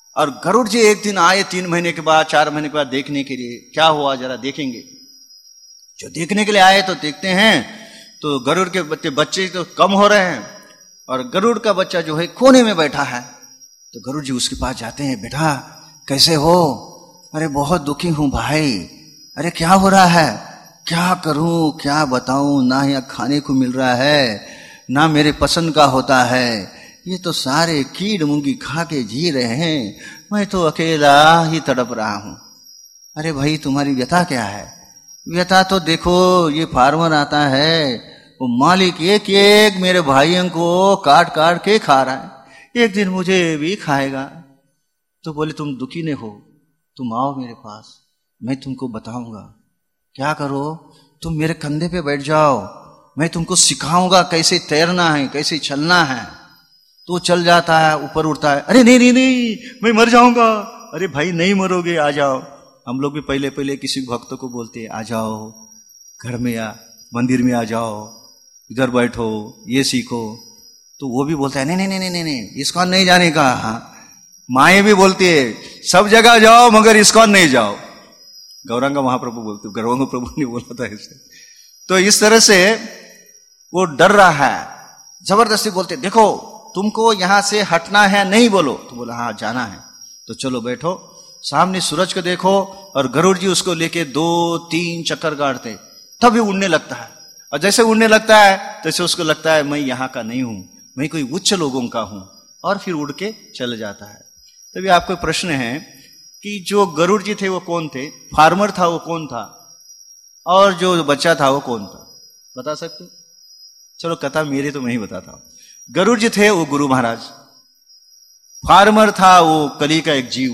A: और गरुड़ जी एक दिन आए तीन महीने के बाद, चार महीने के बाद देखने के लिए, क्या हुआ जरा देखेंगे। जो देखने के लिए आए तो देखते हैं तो गरुड़ के बच्चे बच्चे तो कम हो रहे हैं और गरुड़ का बच्चा जो है कोने में बैठा है। तो गरुड़ जी उसके पास जाते हैं, बेटा कैसे हो? अरे बहुत दुखी हूं भाई। अरे क्या हो रहा है? क्या करूं, क्या बताऊं, ना यहाँ खाने को मिल रहा है, ना मेरे पसंद का होता है, ये तो सारे कीड़ मुंगी खा के जी रहे हैं, मैं तो अकेला ही तड़प रहा हूं। अरे भाई तुम्हारी व्यथा क्या है? व्यथा तो देखो, ये फार्मर आता है, वो मालिक एक एक मेरे भाइयों को काट काट के खा रहा है, एक दिन मुझे भी खाएगा। तो बोले तुम दुखी नहीं हो, तुम आओ मेरे पास, मैं तुमको बताऊंगा। क्या करो, तुम मेरे कंधे पे बैठ जाओ, मैं तुमको सिखाऊंगा कैसे तैरना है, कैसे चलना है। तो चल जाता है, ऊपर उड़ता है। अरे नहीं नहीं नहीं, मैं मर जाऊंगा। अरे भाई नहीं मरोगे, आ जाओ। हम लोग भी पहले पहले किसी भक्त को बोलते आ जाओ घर में, या मंदिर में आ जाओ, इधर बैठो, ये सीखो। तो वो भी बोलता है नहीं नहीं नहीं नहीं नहीं, इस्कॉन नहीं जाने का। हाँ, माए भी बोलती है सब जगह जाओ मगर इस्कॉन नहीं जाओ। गौरांगा महाप्रभु बोलते, गौरांगा प्रभु ने बोला था इसे। तो इस तरह से वो डर रहा है, जबरदस्ती बोलते देखो तुमको यहां से हटना है, नहीं बोलो। तो बोला हाँ जाना है। तो चलो बैठो, सामने सूरज को देखो। और गरुड़ जी उसको लेके दो तीन चक्कर काटते, तभी उड़ने लगता है। और जैसे उड़ने लगता है तैसे उसको लगता है मैं यहां का नहीं हूं, मैं कोई उच्च लोगों का हूं, और फिर उड़ के चले जाता है। तभी आपको प्रश्न है कि जो गरुड़ जी थे वो कौन थे? फार्मर था वो कौन था? और जो बच्चा था वो कौन था? बता सकते? चलो कथा मेरी तो मैं ही बताता हूं। गरुड़ जी थे वो गुरु महाराज, फार्मर था वो कली का एक जीव,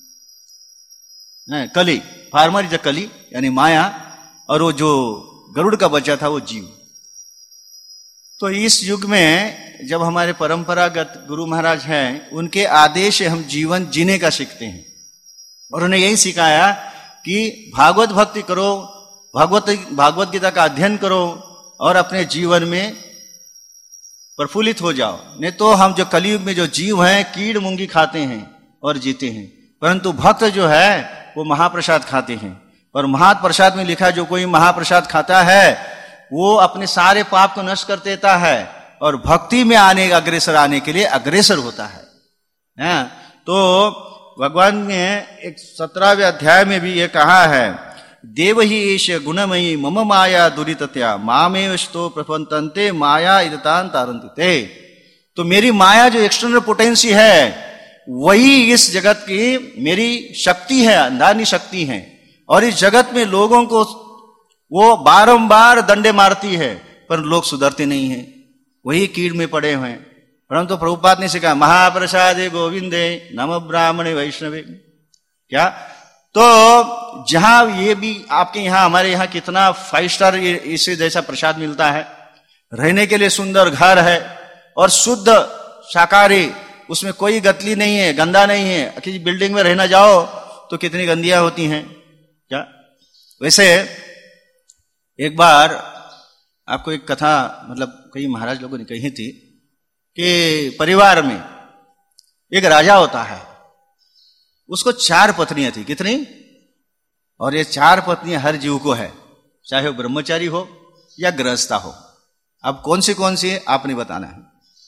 A: कली, फार्मर इज कली यानी माया, और वो जो गरुड़ का बच्चा था वो जीव। तो इस युग में जब हमारे परंपरागत गुरु महाराज हैं, उनके आदेश से हम जीवन जीने का सीखते हैं। और उन्हें यही सिखाया कि भागवत भक्ति करो, भागवत भागवत गीता का अध्ययन करो और अपने जीवन में प्रफुल्लित हो जाओ। नहीं तो हम जो कलयुग में जो जीव हैं कीड़ मुंगी खाते हैं और जीते हैं, परंतु भक्त जो है वो महाप्रसाद खाते हैं। और महाप्रसाद में लिखा जो कोई महाप्रसाद खाता है वो अपने सारे पाप को नष्ट कर देता है और भक्ति में आने अग्रसर आने के लिए अग्रसर होता है, है? तो भगवान ने एक सत्रहवें अध्याय में भी ये कहा है, देवही एष गुणमयी मम माया दुरितत्या मामेवस्तो प्रपंतन्ते माया इदतान तारन्ते। तो मेरी माया जो एक्सटर्नल पोटेंसी है वही इस जगत की मेरी शक्ति है, अंधानी शक्ति है। और इस जगत में लोगों को वो बारंबार डंडे मारती है पर लोग सुधरते नहीं हैं, वही कीड़ में पड़े हुए हैं। परंतु प्रभुपाद ने सिखाया महाप्रसादे गोविंदे नमः ब्राह्मणे वैष्णवे। क्या? तो जहां ये भी आपके यहां हमारे यहां कितना फाइव स्टार इसे जैसा प्रसाद मिलता है, रहने के लिए सुंदर घर है और शुद्ध शाकाहारी, उसमें कोई गतली नहीं है, गंदा नहीं है। किसी बिल्डिंग में रहना जाओ तो कितनी गंदियां होती हैं। क्या? वैसे एक बार आपको एक कथा मतलब कई महाराज लोगों ने कही थी कि परिवार में एक राजा होता है, उसको चार पत्नियां थी। कितनी? और ये चार पत्नियां हर जीव को है, चाहे वो ब्रह्मचारी हो या गृहस्था हो। अब कौन सी कौन सी है आपने बताना है।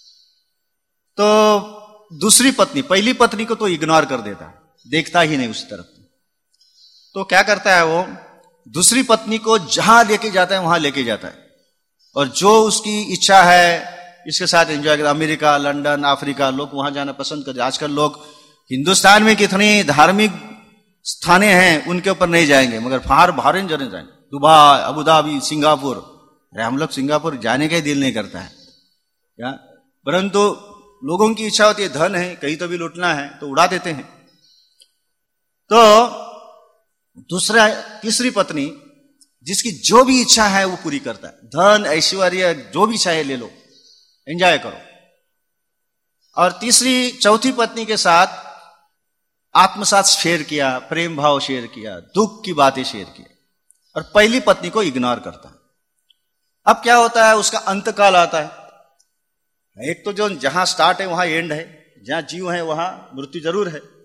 A: तो दूसरी पत्नी, पहली पत्नी को तो इग्नोर कर देता है, देखता ही नहीं उस तरफ। तो क्या करता है वो, दूसरी पत्नी को जहां लेके जाता है वहां लेके जाता है और जो उसकी इच्छा है इसके साथ एंजॉय करता। अमेरिका, लंदन, अफ्रीका, लोग वहां जाना पसंद करते। आजकल लोग हिंदुस्तान में कितनी धार्मिक स्थाने हैं उनके ऊपर नहीं जाएंगे, मगर बाहर बाहर जाने जाएंगे, दुबई, अबू धाबी, सिंगापुर। अरे हम लोग सिंगापुर जाने का ही दिल नहीं करता है क्या, परंतु लोगों की इच्छा होती है, धन है कहीं तो भी लुटना है तो उड़ा देते हैं। तो दूसरा तीसरी पत्नी जिसकी जो भी इच्छा है वो पूरी करता है, धन ऐश्वर्य जो भी चाहे ले लो, एंजॉय करो। और तीसरी चौथी पत्नी के साथ आत्मसात शेयर किया, प्रेम भाव शेयर किया, दुख की बातें शेयर की, और पहली पत्नी को इग्नोर करता है। अब क्या होता है, उसका अंतकाल आता है। एक तो जो जहां स्टार्ट है वहां एंड है, जहां जीव है वहां मृत्यु जरूर है,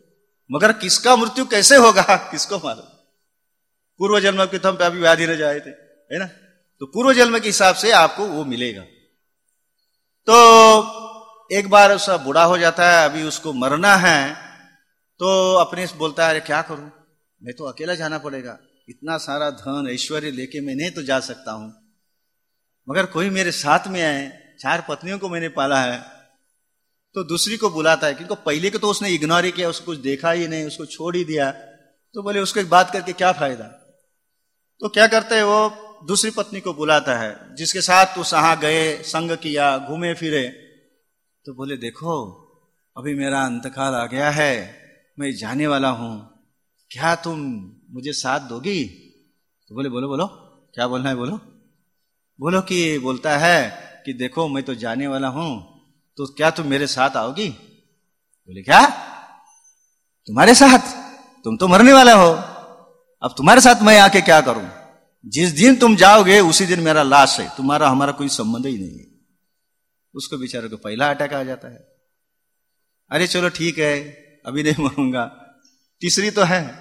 A: मगर किसका मृत्यु कैसे होगा किसको मालूम। पूर्व जन्म के तुम पे अभी व्याधि न जाए थे, है ना, तो पूर्व जन्म के हिसाब से आपको वो मिलेगा। तो एक बार उसका बूढ़ा हो जाता है, अभी उसको मरना है, तो अपने से बोलता है अरे क्या करूं, मैं तो अकेला जाना पड़ेगा, इतना सारा धन ऐश्वर्य लेके मैं नहीं तो जा सकता हूं, मगर कोई मेरे साथ में आए, चार पत्नियों को मैंने पाला है। तो दूसरी को बुलाता है, क्योंकि पहले को तो उसने इग्नोर ही किया, उसको कुछ देखा ही नहीं, उसको छोड़ ही दिया। तो बोले उसको बात करके क्या फायदा। तो क्या करते हैं, वो दूसरी पत्नी को बुलाता है जिसके साथ तो सहा गए, संग किया, घूमे फिरे। तो बोले देखो अभी मेरा अंतकाल आ गया है, मैं जाने वाला हूं, क्या तुम मुझे साथ दोगी। तो बोले बोलो बोलो क्या बोलना है, बोलो बोलो कि बोलता है कि देखो मैं तो जाने वाला हूं, तो क्या तुम मेरे साथ आओगी। बोले क्या तुम्हारे साथ, तुम तो मरने वाला हो, अब तुम्हारे साथ मैं आके क्या करूं। जिस दिन तुम जाओगे उसी दिन मेरा लाश है, तुम्हारा हमारा कोई संबंध ही नहीं है। उसको बेचारे को पहला अटैक आ जाता है। अरे चलो ठीक है अभी नहीं मरूंगा। तीसरी तो है,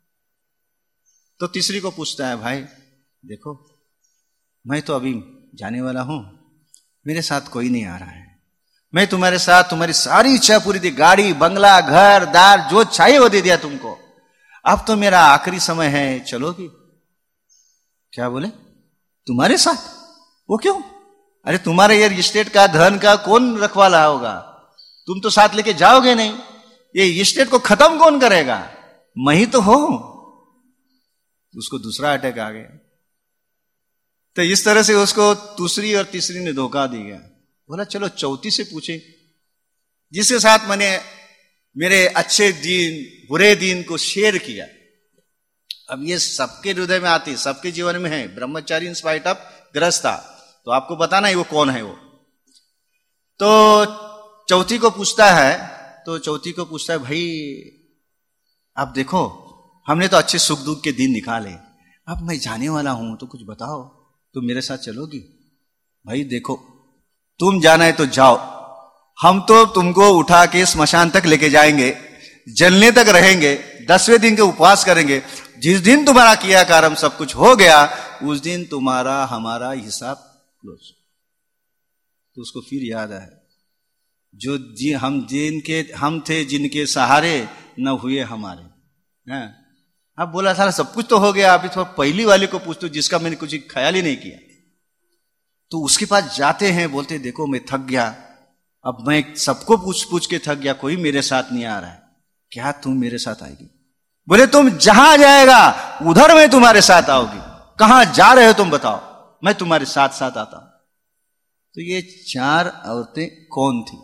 A: तो तीसरी को पूछता है भाई देखो मैं तो अभी जाने वाला हूं, मेरे साथ कोई नहीं आ रहा है, मैं तुम्हारे साथ तुम्हारी सारी इच्छा पूरी थी, गाड़ी बंगला घर दार जो चाहिए वो दे दिया तुमको, अब तो मेरा आखिरी समय है, चलोगी। क्या बोले तुम्हारे साथ, वो क्यों, अरे तुम्हारे ये स्टेट का धन का कौन रखवाला होगा, तुम तो साथ लेके जाओगे नहीं, ये स्टेट को खत्म कौन करेगा, मैं ही तो हूं। उसको दूसरा अटैक आ गया। तो इस तरह से उसको दूसरी और तीसरी ने धोखा दिया। बोला चलो चौथी से पूछे, जिसके साथ मैंने मेरे अच्छे दिन बुरे दिन को शेयर किया। अब ये सबके हृदय में आती, सबके जीवन में है, ब्रह्मचारी इन स्पाइट ऑफ गृहस्था। तो आपको बताना है वो कौन है वो। तो चौथी को पूछता है, तो चौथी को पूछता है भाई आप देखो हमने तो अच्छे सुख दुख के दिन निकाले, अब मैं जाने वाला हूं, तो कुछ बताओ, तुम मेरे साथ चलोगी। भाई देखो तुम जाना है तो जाओ, हम तो तुमको उठा के स्मशान तक लेके जाएंगे, जलने तक रहेंगे, दसवें दिन के उपवास करेंगे, जिस दिन तुम्हारा किया कर्म सब कुछ हो गया उस दिन तुम्हारा हमारा हिसाब क्लोज। तो उसको फिर याद आया जो जी हम जिनके हम थे जिनके सहारे न हुए हमारे, हैं अब बोला सारा सब कुछ तो हो गया, अभी थोड़ा पहली वाले को पूछ दो जिसका मैंने कुछ ख्याल ही नहीं किया। तो उसके पास जाते हैं, बोलते देखो मैं थक गया, अब मैं सबको पूछ पूछ के थक गया, कोई मेरे साथ नहीं आ रहा है, क्या तुम मेरे साथ आएगी। बोले तुम जहां जाएगा उधर मैं तुम्हारे साथ आओगी, कहां जा रहे हो तुम बताओ, मैं तुम्हारे साथ साथ आता हूं। तो ये चार औरतें कौन थी,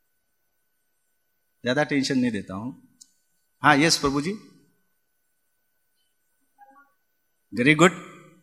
A: ज्यादा टेंशन नहीं देता हूं। हाँ यस प्रभु जी, वेरी गुड।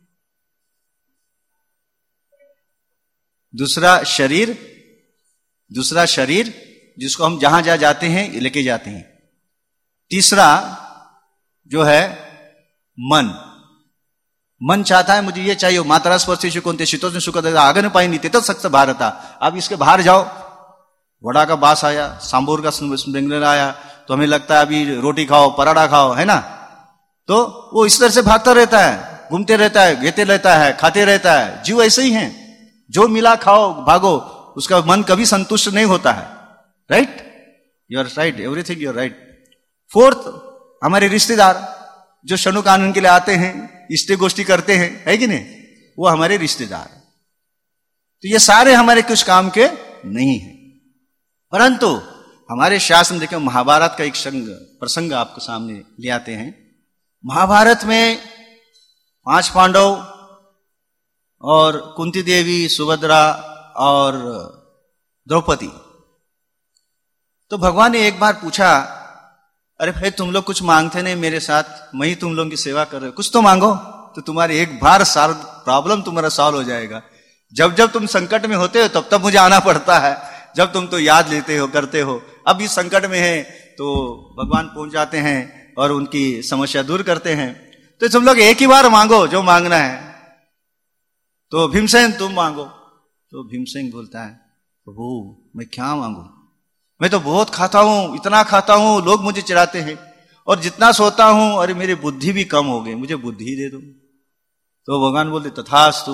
A: दूसरा शरीर, दूसरा शरीर जिसको हम जहां जहां जाते हैं लेके जाते हैं। तीसरा जो है मन, मन चाहता है मुझे ये चाहिए, मात्रा स्पर्शी कोणते शीतोष्ण सुख आगे न पाई ते तो सख्त भारता। अब इसके बाहर जाओ, वड़ा का बास आया, सांभर का स्प्रिंगलर आया, तो हमें लगता है अभी रोटी खाओ पराठा खाओ, है ना, तो वो इस तरह से भागता रहता है, घूमते रहता है, घेते रहता है, खाते रहता है। जीव ऐसे ही है, जो मिला खाओ भागो, उसका मन कभी संतुष्ट नहीं होता है। Right, you are right, everything you are right. Fourth हमारे रिश्तेदार जो शनु कानून के लिए आते हैं, इष्टे गोष्ठी करते हैं, है कि नहीं, वो हमारे रिश्तेदार। तो ये सारे हमारे कुछ काम के नहीं है, परंतु हमारे शास्त्र में देखिए महाभारत का एक संग प्रसंग आपको सामने ले आते हैं। महाभारत में पांच पांडव और कुंती देवी, सुभद्रा और द्रौपदी। तो भगवान ने एक बार पूछा, अरे भाई तुम लोग कुछ मांगते नहीं मेरे साथ, मैं ही तुम लोगों की सेवा कर रहा हूं, कुछ तो मांगो, तो तुम्हारी एक बार सारा प्रॉब्लम तुम्हारा सॉल्व हो जाएगा। जब जब तुम संकट में होते हो तब तब मुझे आना पड़ता है, जब तुम तो याद लेते हो करते हो। अब इस संकट में है तो भगवान पहुंच जाते हैं और उनकी समस्या दूर करते हैं। तो तुम लोग एक ही बार मांगो जो मांगना है। तो भीमसेन तुम मांगो। तो भीमसेन बोलता है प्रभु मैं क्या मांगू, मैं तो बहुत खाता हूं, इतना खाता हूं, लोग मुझे चिढ़ाते हैं, और जितना सोता हूं, अरे मेरी बुद्धि भी कम हो गई, मुझे बुद्धि दे दो। तो भगवान बोलते तथास्तु।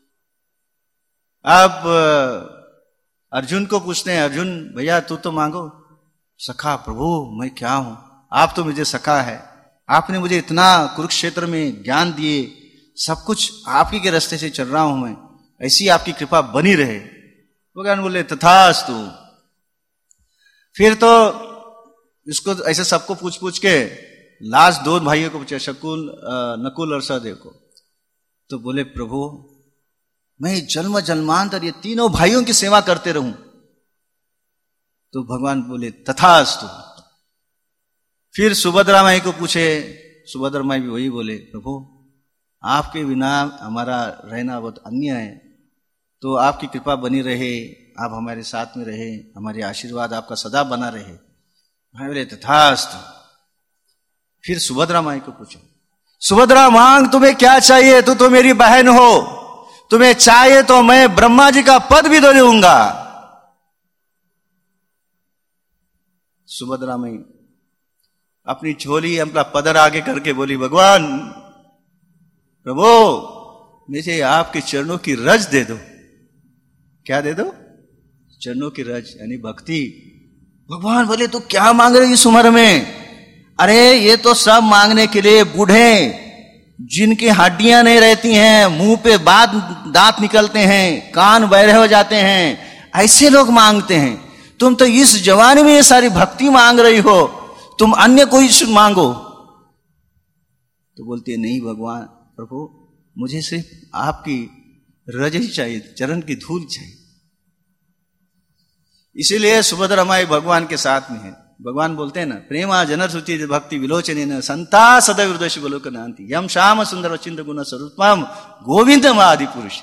A: अब अर्जुन को पूछते हैं, अर्जुन भैया तू तो मांगो। सखा, प्रभु मैं क्या हूं, आप तो मुझे सखा है, आपने मुझे इतना कुरुक्षेत्र में ज्ञान दिए, सब कुछ आप ही के रास्ते से चल रहा हूं मैं, ऐसी आपकी कृपा बनी रहे। भगवान बोले तथास्तु। फिर तो इसको ऐसे सबको पूछ पूछ के लास्ट दो भाइयों को पूछा, शकुल नकुल और सहदेव को। तो बोले प्रभु मैं जन्म जन्मांतर ये तीनों भाइयों की सेवा करते रहूं। तो भगवान बोले तथास्तु। फिर सुभद्रा माई को पूछे, सुभद्रा माई भी वही बोले, प्रभु आपके बिना हमारा रहना बहुत अन्य है, तो आपकी कृपा बनी रहे, आप हमारे साथ में रहे, हमारे आशीर्वाद आपका सदा बना रहे। भाई बोले तथास्तु। फिर सुभद्रा माई को पूछो, सुभद्रा मांग तुम्हें क्या चाहिए, तू तो मेरी बहन हो, तुम्हें चाहिए तो मैं ब्रह्मा जी का पद भी दे दूंगा। सुभद्रा माई अपनी झोली अपना पदर आगे करके बोली, भगवान प्रभु मुझे आपके चरणों की रज दे दो। क्या दे दो? चरणों की रज, यानी भक्ति। भगवान बोले तो क्या मांग रहे इस उम्र में? अरे ये तो सब मांगने के लिए बूढ़े जिनकी हड्डियां नहीं रहती हैं, मुंह पे बात दांत निकलते हैं, कान बहरे हो जाते हैं, ऐसे लोग मांगते हैं। तुम तो इस जवानी में ये सारी भक्ति मांग रही हो, तुम अन्य कोई मांगो। तो बोलती है नहीं भगवान प्रभु मुझे सिर्फ आपकी रज ही चाहिए, चरण की धूल चाहिए। इसीलिए सुभद्रा माई भगवान के साथ में है। भगवान बोलते हैं ना, प्रेमा जनर सुचि भक्ति विलोचन संता सदैव हृदय बलोक नांति यम श्याम सुंदर चिंत गुण स्वरूपम गोविंद आदि पुरुष।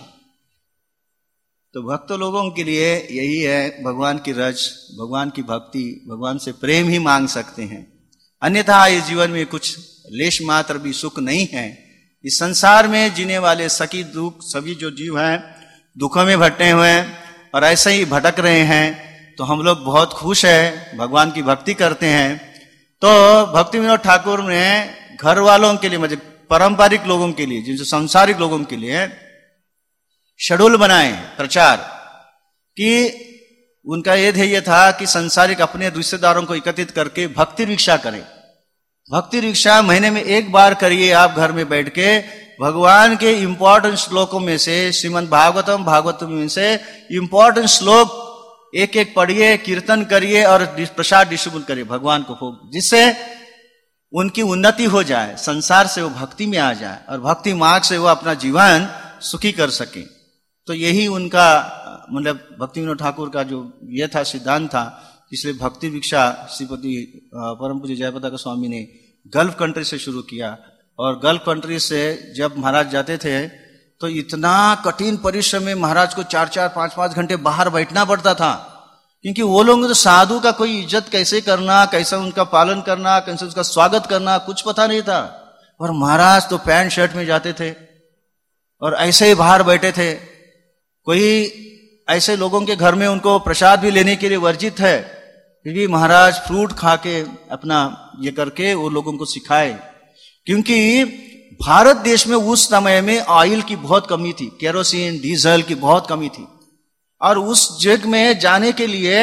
A: तो भक्त लोगों के लिए यही है भगवान की रज, भगवान की भक्ति, भगवान से प्रेम ही मांग सकते हैं। अन्यथा इस जीवन में कुछ लेश मात्र भी सुख नहीं है। इस संसार में जीने वाले सकी दुख सभी जो जीव हैं दुखों में भटके हुए हैं और ऐसे ही भटक रहे हैं। तो हम लोग बहुत खुश है, भगवान की भक्ति करते हैं। तो भक्ति विनोद ठाकुर ने घर वालों के लिए, मतलब पारंपरिक लोगों के लिए, जिनसे सांसारिक लोगों के लिए शेड्यूल बनाए प्रचार कि उनका यह ध्येय था कि संसारिक अपने रिश्तेदारों को एकत्रित करके भक्ति रिक्शा करें। भक्ति रिक्शा महीने में एक बार करिए आप घर में बैठ के, भगवान के इंपॉर्टेंट श्लोकों में से, श्रीमद् भागवतम भागवतम में से इंपॉर्टेंट श्लोक एक एक पढ़िए, कीर्तन करिए और प्रसाद डिस्ट्रीब्यूट करिए भगवान को भोग, जिससे उनकी उन्नति हो जाए, संसार से वो भक्ति में आ जाए और भक्ति मार्ग से वो अपना जीवन सुखी कर सके। तो यही उनका मतलब भक्ति विनोद ठाकुर का जो ये था सिद्धांत था। इसलिए भक्ति भिक्षा श्रीपति परम पूज्य जयप्रदा स्वामी ने गल्फ कंट्री से शुरू किया और गल्फ कंट्री से जब महाराज जाते थे तो इतना कठिन परिश्रम में महाराज को चार चार पांच पांच घंटे बाहर बैठना पड़ता था, क्योंकि वो लोग तो साधु का कोई इज्जत कैसे करना, कैसे उनका पालन करना, कैसे उसका स्वागत करना कुछ पता नहीं था। और महाराज तो पैंट शर्ट में जाते थे और ऐसे ही बाहर बैठे थे। कोई ऐसे लोगों के घर में उनको प्रसाद भी लेने के लिए वर्जित है, क्योंकि महाराज फ्रूट खा के अपना ये करके वो लोगों को सिखाए। क्योंकि भारत देश में उस समय में ऑयल की बहुत कमी थी, केरोसिन डीजल की बहुत कमी थी, और उस जग में जाने के लिए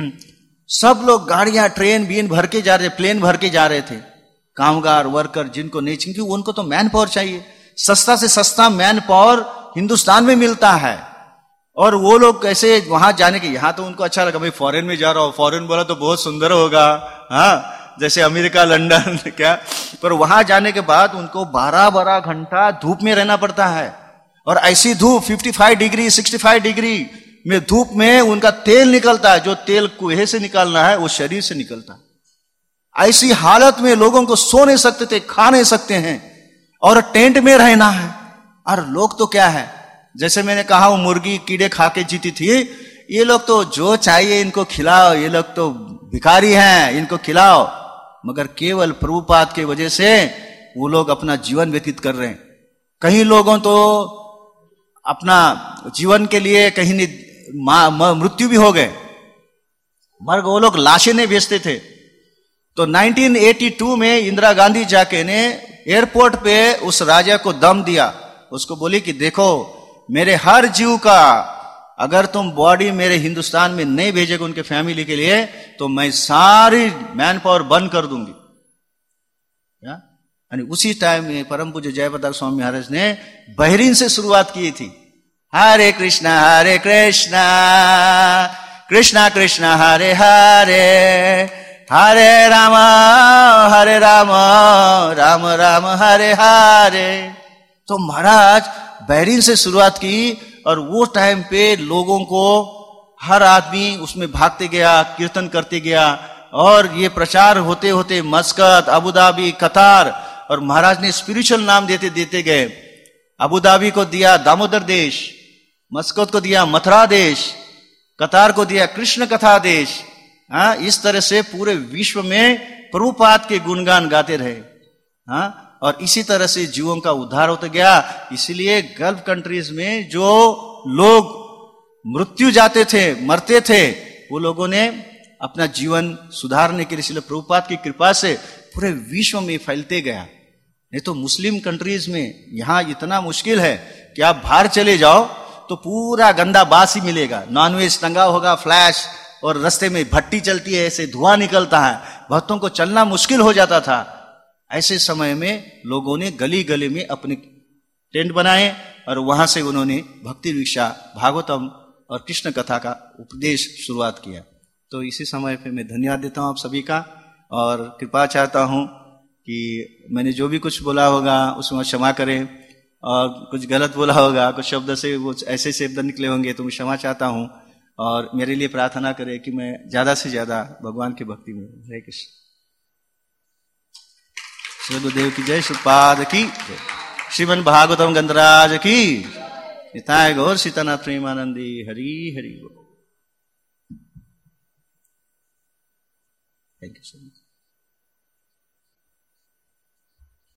A: सब लोग गाड़ियां ट्रेन बीन भर के जा रहे, प्लेन भर के जा रहे थे। कामगार वर्कर जिनको नहीं, क्योंकि उनको तो मैन पावर चाहिए, सस्ता से सस्ता मैन पावर हिंदुस्तान में मिलता है। और वो लोग कैसे वहां जाने के, यहां तो उनको अच्छा लगा भाई फॉरेन में जा रहा हो, फॉरेन बोला तो बहुत सुंदर होगा, हाँ जैसे अमेरिका लंदन क्या, पर वहां जाने के बाद उनको बारह बारह घंटा धूप में रहना पड़ता है। और ऐसी धूप पचपन डिग्री पैंसठ डिग्री में धूप में उनका तेल निकलता है, जो तेल कुएं से निकालना है वो शरीर से निकलता है। ऐसी हालत में लोगों को सो नहीं सकते थे, खा नहीं सकते हैं और टेंट में रहना है। और लोग तो क्या है, जैसे मैंने कहा वो मुर्गी कीड़े खा के जीती थी, ये लोग तो जो चाहिए इनको खिलाओ, ये लोग तो भिखारी हैं इनको खिलाओ। मगर केवल प्रभुपाद के वजह से वो लोग अपना जीवन व्यतीत कर रहे हैं। कहीं लोगों तो अपना जीवन के लिए कहीं मृत्यु भी हो गए, मगर वो लोग लाशें नहीं बेचते थे। तो नाइनटीन एटी टू में इंदिरा गांधी जाके ने एयरपोर्ट पे उस राजा को दम दिया, उसको बोली कि देखो मेरे हर जीव का अगर तुम बॉडी मेरे हिंदुस्तान में नहीं भेजेगे उनके फैमिली के लिए तो मैं सारी मैन पावर बंद कर दूंगी। यानी उसी टाइम में परम पूज्य जयप्रकाश स्वामी महाराज ने बहरीन से शुरुआत की थी। हरे कृष्णा हरे कृष्णा कृष्णा कृष्णा हरे हरे हरे राम हरे राम राम राम हरे हरे। तो महाराज बहरीन से शुरुआत की और वो टाइम पे लोगों को हर आदमी उसमें भागते गया, कीर्तन करते गया और ये प्रचार होते होते मस्कत, अबू धाबी, कतार, और महाराज ने स्पिरिचुअल नाम देते देते गए। अबू धाबी को दिया दामोदर देश, मस्कत को दिया मथुरा देश, कतार को दिया कृष्ण कथा देश। हाँ, इस तरह से पूरे विश्व में प्रभुपाद के गुणगान गाते रहे। हाँ, और इसी तरह से जीवों का उद्धार होता गया। इसलिए गल्फ कंट्रीज में जो लोग मृत्यु जाते थे, मरते थे, वो लोगों ने अपना जीवन सुधारने के लिए इसलिए प्रभुपाद की कृपा से पूरे विश्व में फैलते गया। नहीं तो मुस्लिम कंट्रीज में यहां इतना मुश्किल है कि आप बाहर चले जाओ तो पूरा गंदा बास ही मिलेगा, नॉनवेज टंगा होगा, फ्लैश, और रास्ते में भट्टी चलती है, ऐसे धुआं निकलता है, भक्तों को चलना मुश्किल हो जाता था। ऐसे समय में लोगों ने गली गली में अपने टेंट बनाए और वहां से उन्होंने भक्ति भिक्षा, भागवतम और कृष्ण कथा का उपदेश शुरुआत किया। तो इसी समय पे मैं धन्यवाद देता हूं आप सभी का और कृपा चाहता हूं कि मैंने जो भी कुछ बोला होगा उसमें क्षमा करें, और कुछ गलत बोला होगा, कुछ शब्द से वो ऐसे शब्द निकले होंगे तो मैं क्षमा चाहता हूं, और मेरे लिए प्रार्थना करें कि मैं ज्यादा से ज्यादा भगवान की भक्ति में। हरे कृष्ण। श्री गुरुदेव की जय, श्रीपाद की जय, श्रीमन भागवतम गंधराज की निताय गौर सीतानाथ प्रेमानंदी। हरि हरि बोल। Thank you so much.